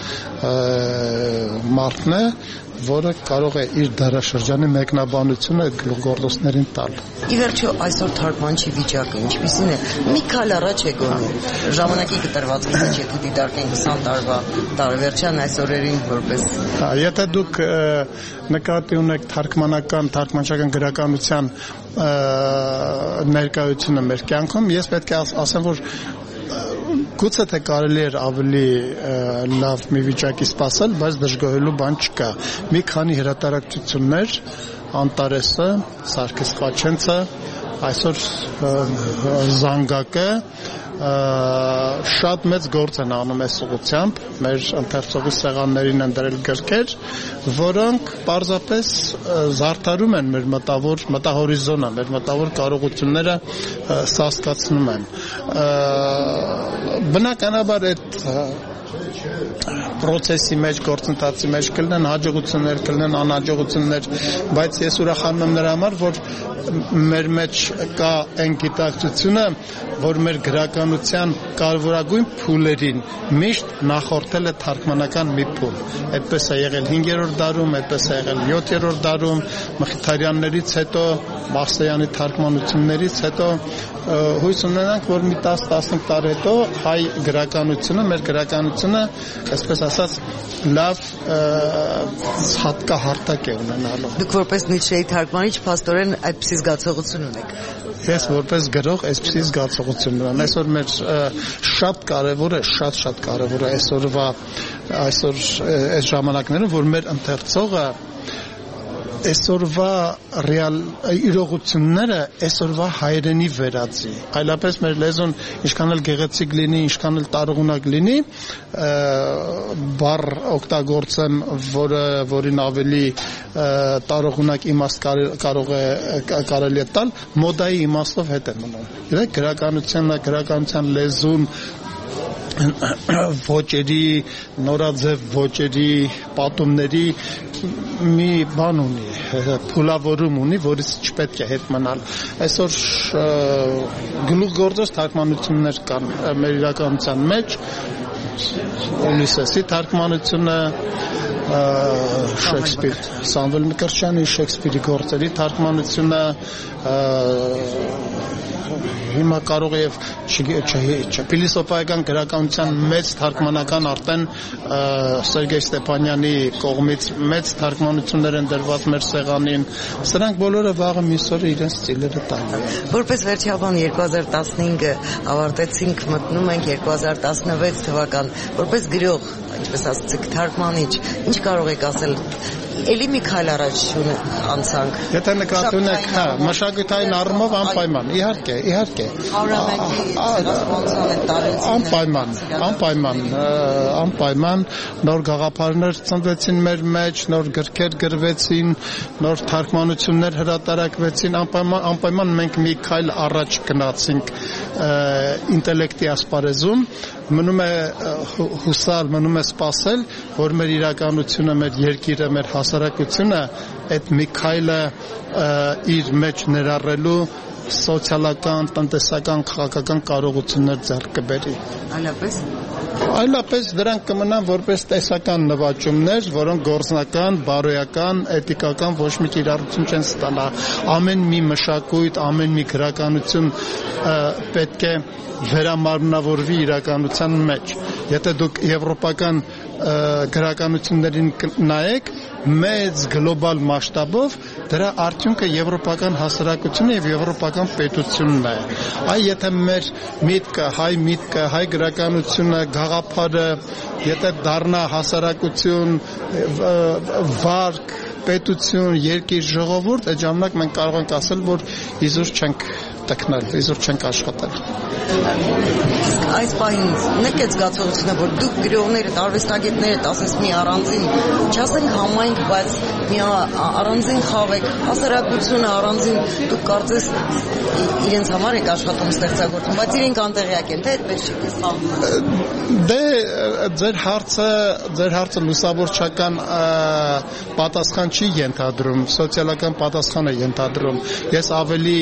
մարդն է, որը կարող է իր դարաշրջանի մեկնաբանությունը գլուխգործոցներին տալ։ Ի վերջո այսօր թարգմանչի վիճակը ինչպիսին է։ Մի քայլ առաջ է գոնե ժամանակի կտրվածքից մեջ եթե դիտարկենք 20 տարվա տարեվերջան այս օրերին որպես։ Հա, եթե դուք նկատի ունեք թարգմանչական գրականության ներկայությունը մեր կյանքում, ես պետք է ասեմ, որ գուցե թե կարելի էր ավելի լավ մի վիճակի սպասել, բայց դժգոհելու բան չկա։ Մի քանի հրատարակություններ, Անտարեսը, Սարգիս Խաչենցը, այսօր Զանգակը շատ մեծ գործ են անում այս ուղղությամբ, մեր ընթերցողի սեղաններին են դրել գրքեր, որոնք պարզապես զարդարում են մեր մտահորիզոնը, մեր մտավոր կարողությունները սաստկացնում են։ Բնականաբար այդ process-ի մեջ, գործընթացի մեջ կլինեն հաջողություններ, կլինեն անհաջողություններ, բայց ես ուրախանում եմ նրա համար, որ մեր մեջ կա այն գիտակցությունը, որ մեր գրականության կարևորագույն փուլերին միշտ նախորդել է թարգմանական մի փուլ։ Այդպես է եղել 5-րդ դարում, այդպես է եղել 7-րդ դարում, Մխիթարյաններից հետո, Մասայանի թարգմանություններից հետո հույս ունենանք, որ մի 10-15 տարի հետո հայ գրականությունը, մեր գրականությունը, այսպես ասած, լավ հատկահարտակ է ունենալու։ Դուք որպես Նիցշեի թարգմանիչ փաստորեն այդպիսի զգացողություն ունեք։ Ես որպես գրող այսպիսի զգացողություն ունեմ։ Այսօր մեր շատ կարևոր է, շատ կարևոր է այսօր այս ժամանակներում, որ մեր ընթերցողը այսօրվա ռեալ իրողությունները այսօրվա հայրենի վերածի։ Այլապես մեր լեզուն ինչքան էլ գեղեցիկ լինի, ինչքան էլ տարողունակ լինի, բառ օգտագործեմ, որին ավելի տարողունակ իմաստ կարելի է տալ, մոդայի իմաստով հետ է մնում։ Գիտեք, գրականության լեզուն ոճերի, նորաձև ոճերի, պատումների մի բան ունի, փուլավորում ունի, որից չպետք է հետ մնալ։ Այսօր գլուխգործոց թարգմանություններ կան մեր իրականության մեջ, Ուլիսեսի թարգմանությունը, Շեքսպիր, Սամվել Մկրտչյանի Շեքսպիրի գործերի թարգմանությունը, հիմա կարող է փիլիսոփայական գրականության մեծ թարգմանական արդեն Սերգեյ Ստեփանյանի կողմից մեծ թարգմանություններ են դրված մեր սեղանին։ Սրանք բոլորը վաղը մյուս օրը իրենց ծիլերը տալու են։ Որպես վերջաբան 2015-ը ավարտեցինք, մտնում ենք 2016 թվական, որպես գրող, ինչպես ասացիք, թարգմանիչ, ինչ կարող եք ասել։ Էլի մի քայլ առաջ անցանք։ Եթե նկատի ունեք, հա, մշակութային առումով անպայման, իհարկե։ Անպայման նոր գաղափարներ ծնվեցին մեր մեջ, նոր գրքեր գրվեցին, նոր թարգմանություններ հրատարակվեցին, անպայման մենք մի քայլ առաջ գնացինք ինտելեկտի ասպարեզում, մնում է հուսալ, մնում է սպասել, որ մեր իրականությունը, մեր երկիրը, մեր հասարակությունը այդ մի քայլը իր մեջ ներառելու սոցիալական, տնտեսական, քաղաքական կարողություններ ձեռք կբերի։ Այլապես դրանք կմնան որպես տեսական նվաճումներ, որոնք գործնական, բարոյական, էթիկական ոչ մի կիրառություն չեն ստանա։ Ամեն մի մշակույթ, ամեն մի գրականություն պետք է վերամարմնավորվի իրականության մեջ։ Եթե դուք եվրոպական գրականություններին նայեք, մեծ գլոբալ մասշտաբով դրա արդյունքը եվրոպական հասարակությունը եւ եվրոպական պետությունն է։ Այ եթե մեր միտքը, հայ գրականությունը, գաղափարը, եթե դառնա հասարակություն, վարք, պետություն, երկիր, ժողովուրդ, այդ ժամանակ մենք կարող ենք ասել, որ իզուր չենք տկնել, իզուր չենք աշխատել։ Այս պահին նկեց զգացողությունը, որ դուք գրողները, արվեստագետները, ասես մի առանձին, չասենք համայնք, բայց մի առանձին խավ եք, հասարակությունը առանձին, դուք կարծես իրենց համար եք աշխատում ստեղծագործում, բայց իրենք անտեղյակ են, թե այդպես չի սահմանում։ Դե ձեր հարցը լուսավորչական պատասխան չի ենթադրում, սոցիալական պատասխան է ենթադրում։ Ես ավելի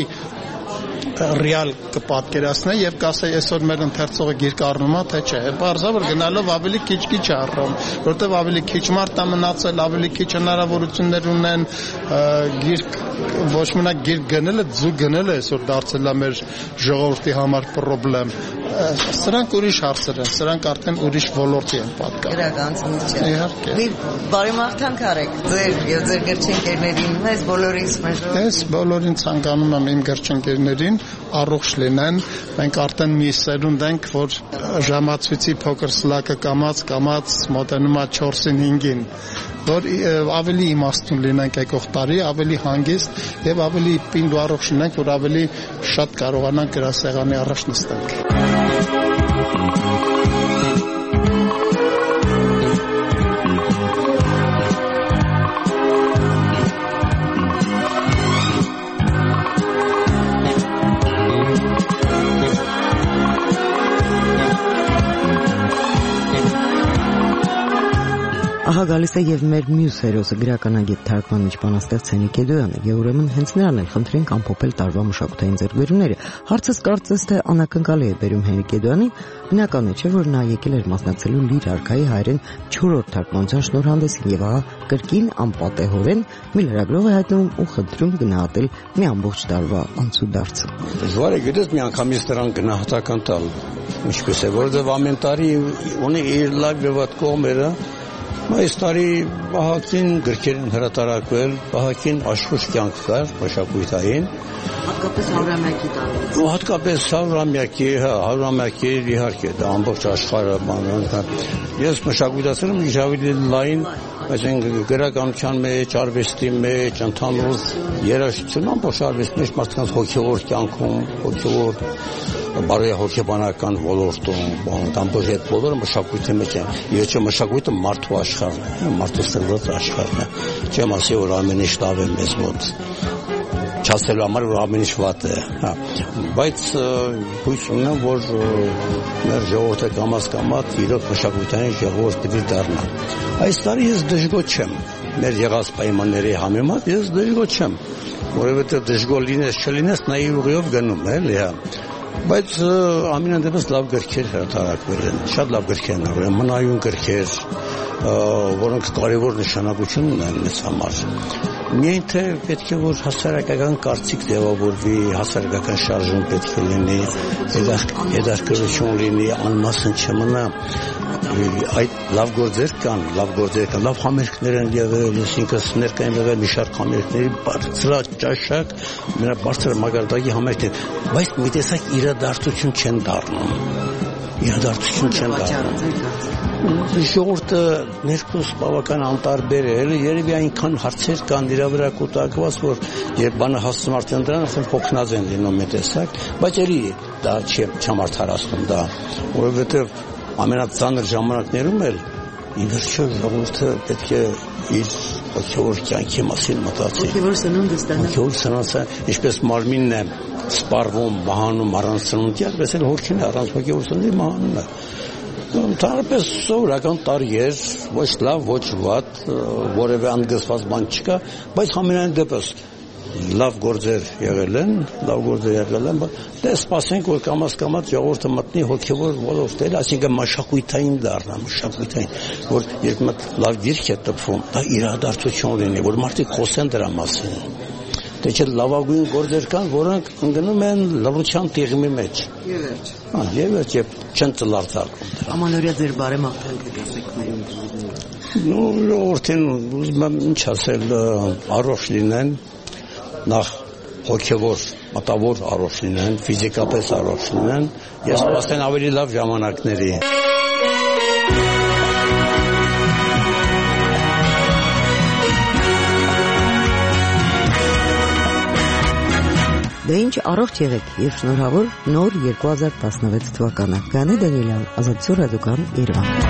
ռեալ կպատկերացնեի եւ կասեի այսօր մեր ընթերցողը գիրք առնում է թե չէ։ Բարձա որ գնալով ավելի քիչ առնում, որտեվ ավելի քիչ մարդ է մնացել, ավելի քիչ հնարավորություններ ունեն գիրք ոչ մենակ գիրք գնելը, ձուկ գնելը այսօր դարձել է մեր ժողովրդի համար խնդրեմ։ Սրանք ուրիշ հարցեր են, սրանք արդեն ուրիշ ոլորտի են պատկանում։ Իրականությունից չէ։ Իհարկե։ Մի բարեմաղթանք արեք ձեր եւ ձեր գրչընկերներին, մեզ բոլորիս մեր ժողովրդին։ Ես բոլորին ցանկանում եմ իմ գրչընկերներին առողջ լինեն։ Մենք արդեն մի սերունդ ենք, որ ժամացույցի փոքր սլակը կամած մոտենում է 4-ին 5-ին, որ ավելի իմաստուն լինենք եկող տարի, ավելի հանգիստ եւ ավելի պինդ ու առողջ լինենք, որ ավելի շատ կարողանանք գրասեղանի առաջ նստենք։ Ահա գալիս է եւ մեր մյուս հերոսը գրականագետ թարգմանիչ բանաստեղծ Հենիկ Էդոյանը, եւ ուրեմն հենց նրան էլ խնդրենք ամփոփել տարվա մշակութային ձեռքբերումները։ Հարցս կարծես թե անակնկալի է բերում Հենիկ Էդոյանին, բնական է չէ, որ նա եկել էր մասնակցելու Լիր արքայի հայերեն 4-րդ թարգմանության շնորհանդեսին եւ ահա կրկին անպատեհորեն մի լրագրող է հայտնվում ու խնդրում գնահատել մի ամբողջ տարվա անցուդարձը։ Դժվար է գիտես մի անգամից դրան գնահատական տալ, ինչպես է, որովհետեւ ամեն տարի ունի իր լավ եւ վատ կողմերը։ Այս տարի Վահագին գրքերին հրատարակվել, Վահագին աշխուժ կյանք կար մշակութային։ Հատկապես 100-ամյակի տարվա։ Ու հատկապես 100-ամյակի իհարկե դա ամբողջ աշխարհը բանան։ Ես մշակութացել եմ ավելի լայն, այսինքն գրականության մեջ, արվեստի մեջ, ընդհանուր երաժշտություն, ամբողջ արվեստի մեջ մարդկանց հոգևոր կյանքում, հոգևոր բարոյահոգեբանական ոլորտում, ամբողջ այդ բոլորը մշակույթի մեջ են։ Եթե մշակույթը մարդու աշխարհն է, մարդու ստեղծած աշխարհն է։ Չեմ ասի, որ ամեն ինչ լավ է մեզ մոտ։ Չասելու համար, որ ամեն ինչ վատ է, հա։ Բայց հույս ունեմ, որ մեր ժողովուրդը կամաց իրոք մշակութային ժողովուրդ պիտի դառնա։ Այս տարի ես դժգոհ չեմ։ Մեր եղած պայմանների համեմատ ես դժգոհ չեմ, որովհետև դժգոհ լինես, չլինես, նա իր ուղիով գնում է, հա։ Բայց ամենայն դեպս լավ գրքեր հրատարակվել են, շատ լավ գրքեր են, մնայուն գրքեր, որոնք կարևոր նշանակություն ունեն մեզ համար։ Միայն թե պետք է որ հասարակական կարծիք ձևավորվի, հասարակական շարժում պետք է լինի, հետաքրքրություն լինի, անմասն չմնա։ Այդ լավ գործեր կան, լավ համերգներ են եղել, այսինքն ներկայ եղել մի շարք համերգների բարձրաճաշակ, բարձր մակարդակի համերգներ, բայց մի տեսակ իրադարձություն չեն դառնում։ Ժողովուրդը ներքուս բավական անտարբեր է, երևի այնքան հարցեր կան դրա վրա կուտակված, որ երբ բանը հասնում արդեն դրան, արդեն փոխնած են լինում մի տեսակ, բայց էլի դա չամարդարացնում դա, որովհետև ամենածանր ժամանակներում էլ ի վերջո ժողովուրդը պետք է իր հոգևոր կյանքի մասին մտածի։ Հոգևոր սնունդը ստանա։ Հոգևոր սնունդը, ինչպես մարմինն է սպառվում, մահանում առանց սնունդի, այդպես էլ հոգին է առանց հոգևոր սնունդի մահանում է։ Ընդհանրապես սովորական տարի էր, ոչ լավ, ոչ վատ, որևէ անգստված բան չկա, բայց համենայն դեպս լավ գործեր եղել են, դե սպասենք, որ կամաց ժողովուրդը մտնի հոգևոր ոլորտել, այսինքն մշակութային դառնա, որ երբ լավ գիրք է տպվում, դա իրադարձություն լինի, որ մարդիկ խոսեն դրա մասին։ Դե չէ լավագույն գործեր կան, որոնք ընկնում են լռության տիղմի մեջ։ Եվ վերջ, չեն ծլարձակում դրա։ Ամանորյա ձեր բարեմաղթանքը գազիկներին։ Ժողովրդին ուզում եմ ինչ ասել, առողջ լինեն, նախ հոգևոր, մտավոր առողջ լինեն, ֆիզիկապես առողջ լինեն, ես սպասեմ ավելի լավ ժամանակների։ Դե ինչ առողջ եղեք եւ շնորհավոր նոր 2016 թվականը։ Գանե Դանիելյան, Ազատություն ռադիոկայան, Երևան։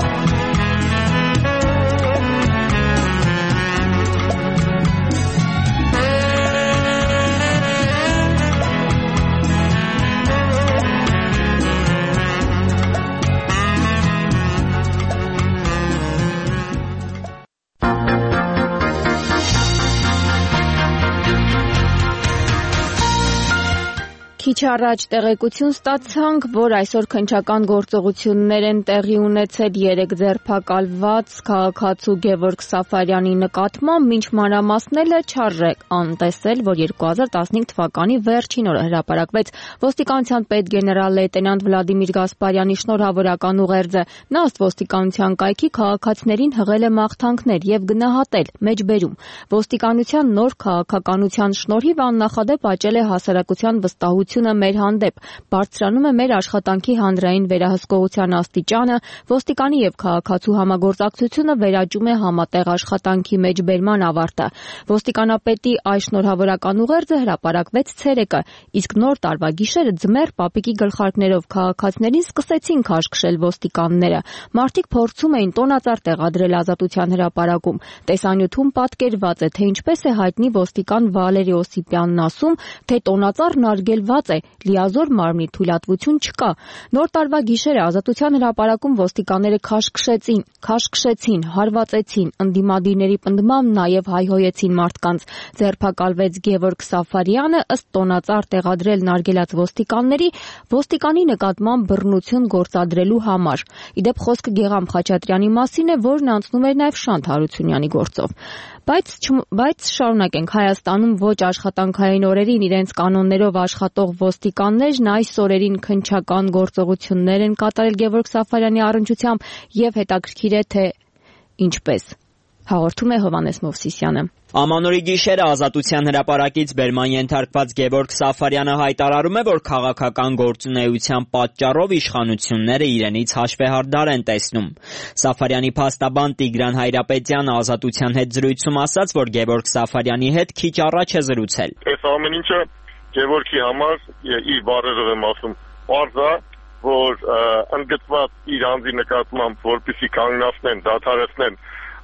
Քիչ առաջ տեղեկություն ստացանք, որ այսօր քննչական գործողություններ են տեղի ունեցել 3 ձերբակալված քաղաքացու Գևորգ Սաֆարյանի նկատմամբ, մինչ մանրամասները չարժե անտեսել, որ 2015 թվականի վերջին օրը հրապարակվեց ոստիկանության պետգեներալ լեյտենանտ Վլադիմիր Գասպարյանի շնորհավորական ուղերձը։ Նա ըստ ոստիկանության կայքի քաղաքացիներին հղել է մաղթանքներ եւ գնահատել մեջբերում։ Ոստիկանության նոր քաղաքականության շնորհիվ աննախադեպ աճել է հասարակության վստահությունը մեր հանդեպ, բարձրանում է մեր աշխատանքի հանրային վերահսկողության աստիճանը, ոստիկանի եւ քաղաքացու համագործակցությունը վերաճում է համատեղ աշխատանքի մեջբերման ավարտը։ Ոստիկանապետի այս շնորհավորական ուղերձը հրապարակվեց ցերեկը, իսկ նոր տարվա գիշերը ձմեռ պապիկի գլխարկներով քաղաքացիներին սկսեցին քաշքշել ոստիկանները։ Մարդիկ փորձում էին տոնածառ տեղադրել Ազատության հրապարակում։ Տեսանյութում պատկերված է, թե ինչպես է հայտնի ոստիկան Վալերի Օսիպյանն ասում, թե տոնածառն արգելված է, լիազոր մարմնի թույլատվություն չկա։ Նոր տարվա գիշերը Ազատության հրապարակում ոստիկանները քաշքշեցին, հարվածեցին, ընդդիմադիրների պնդմամբ նաև հայհոյեցին մարդկանց։ Ձերբակալվեց Գևորգ Սաֆարյանը, ըստ տոնածառ տեղադրելն արգելած ոստիկանի նկատմամբ բռնություն գործադրելու համար։ Իդեպ խոսքը Գեգամ Խաչատրյանի մասին է, որն անցնում էր նաև Շանթ Հարությունյանի գործով։ Բայց շարունակենք, Հայաստանում ոչ աշխատանքային օրերին իրենց կանոններով աշխատող ոստիկաններն այս օրերին քննչական գործողություններ են կատարել Գևորգ Սաֆարյանի առնչությամբ եւ հետաքրքիր է թե ինչպես։ Հաղորդում է Հովհաննես Մովսիսյանը։ Ամանորի գիշերը Ազատության հրապարակից բերման ենթարկված Գևորգ Սաֆարյանը հայտարարում է, որ քաղաքական գործունեության պատճառով իշխանությունները իրենից հաշվեհարդար են տեսնում։ Սաֆարյանի փաստաբան Տիգրան Հայրապետյանը Ազատության հետ զրույցում ասաց, որ Գևորգ Սաֆարյանի հետ քիչ առաջ է զրուցել։ Այս ամեն ինչը Գևորգի համար իր բառերով եմ ասում, պարզ է, որ ընդգծված իր անձի նկատմամբ, որպեսզի կանգնացնեն, դադարեցնեն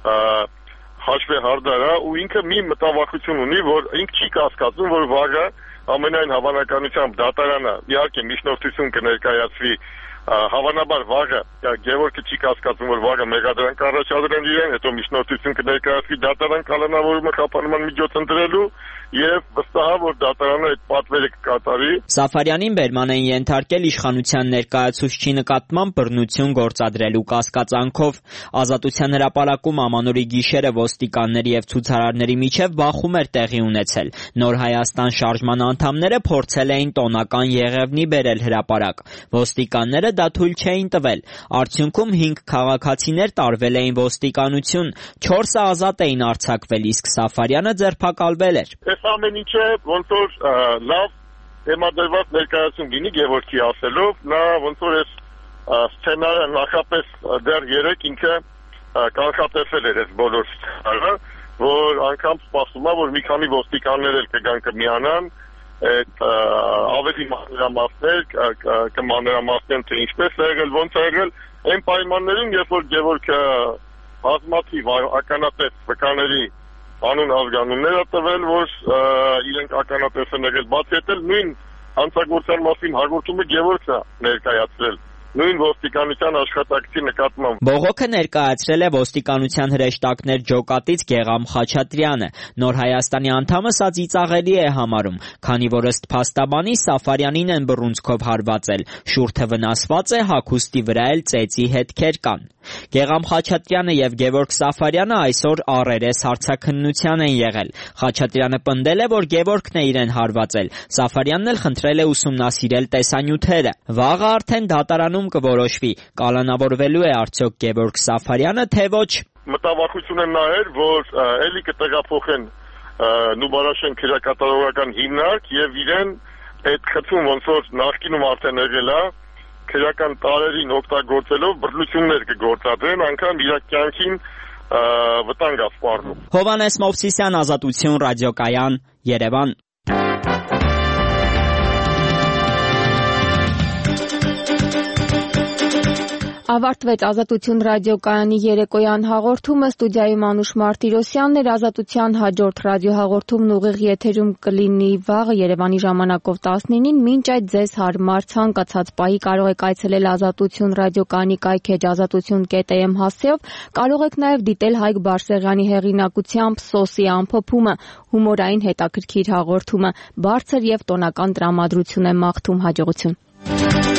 հաշվեհարդար է ու ինքը մի մտավախություն ունի, որ ինքը չի կասկածում, որ վաղը ամենայն հավանականությամբ դատարանը իհարկե միջնորդություն կներկայացվի, հավանաբար վաղը Գևորգը չի կասկածում, որ վաղը մեղադրանք առաջադրեն իրեն, հետո միջնորդություն կներկայացվի դատարան կալանավորումը խափանման միջոց ընտրելու եւ վստահ որ դատարանը այդ պատվերը կկատարի։ Սաֆարյանին բերման են ենթարկել իշխանության ներկայացուցչի նկատմամբ բռնություն գործադրելու կասկածանքով։ Ազատության հրապարակում Ամանորի գիշերը ոստիկանների եւ ցուցարարների միջև բախում էր տեղի ունեցել։ Նոր Հայաստան շարժման անդամները փորձել էին տոնական եղևնի բերել հրապարակ։ Ոստիկանները դա թույլ չէին տվել։ Արդյունքում 5 քաղաքացիներ տարվել էին ոստիկանություն, 4-ը ազատ էին արձակվել, իսկ Սաֆարյանը ձերբակալվել էր։ Ամեն ինչը ոնց որ լավ դեմադրված ներկայացում գինի Գևորգի ասելով, նա ոնց որ այս սցենարը նախապես դեռ 3 ինքը կանխատեսել էր այս բոլոր սցենարը, որ անգամ սպասում է, որ մի քանի ոստիկաններ էլ կգան կմիանան, այդ ավելի մանրամասներ կմանրամասնեն, թե ինչպես է եղել, ոնց է եղել, այն պայմաններում, երբ որ Գևորգը բազմաթիվ ականատես վկաների անուն ազգանուններ է տվել, որ իրենք ականատես են եղել, բացի այդ էլ նույն հանցագործության մասին հաղորդումը Գևորգն է ներկայացրել նույն ոստիկանության աշխատակցի նկատմամբ։ Բողոքը ներկայացրել է ոստիկանության հրեշտակներ ջոկատից Գեղամ Խաչատրյանը։ Նոր Հայաստանի անդամը սա ծիծաղելի է համարում, քանի որ ըստ փաստաբանի Սաֆարյանին են բռունցքով հարվածել, շուրթը վնասված է, հագուստի վրա էլ ծեծի հետքեր կան։ Գեղամ Խաչատրյանը եւ Գևորգ Սաֆարյանը այսօր առերես հարցաքննության են եղել։ Խաչատրյանը պնդել է, որ Գևորգն է իրեն հարվածել, Սաֆարյանն էլ խնդրել է ուսումնասիրել տեսանյութերը։ Վաղը արդեն դատարանում կորոշվի, կալանավորվելու է արդյոք Գևորգ Սաֆարյանը, թե ոչ։ Մտավախություն եմ նայել, որ էլի կտեղափոխեն Նուբարաշեն քրեակատարողական հիմնարկ եւ իրեն այդ խցում ոնց որ նախկինում արդեն եղել է քրեական տարերին օգտագործելով բռնություններ կգործադրեն, անգամ իր կյանքին վտանգ է սպառնում։ Հովհաննես Մովսիսյան, Ազատություն ռադիոկայան, Երևան։ Ավարտվեց Ազատություն ռադիոկայանի երեկոյան հաղորդումը, ստուդիայում Անուշ Մարտիրոսյանն էր, Ազատության հաջորդ ռադիոհաղորդումն ուղիղ եթերում կլինի վաղը Երևանի ժամանակով 19-ին, մինչ այդ ձեզ հարմար ցանկացած պահի կարող եք այցելել Ազատություն ռադիոկայանի կայքեջ azatutun.am հասցեով, կարող եք նաև դիտել Հայկ Բարսեղյանի հեղինակությամբ Սոսի ամփոփումը, հումորային հետաքրքիր հաղորդումը, բարձր եւ տոնական տրամադրություն է մաղթում, հաջողություն։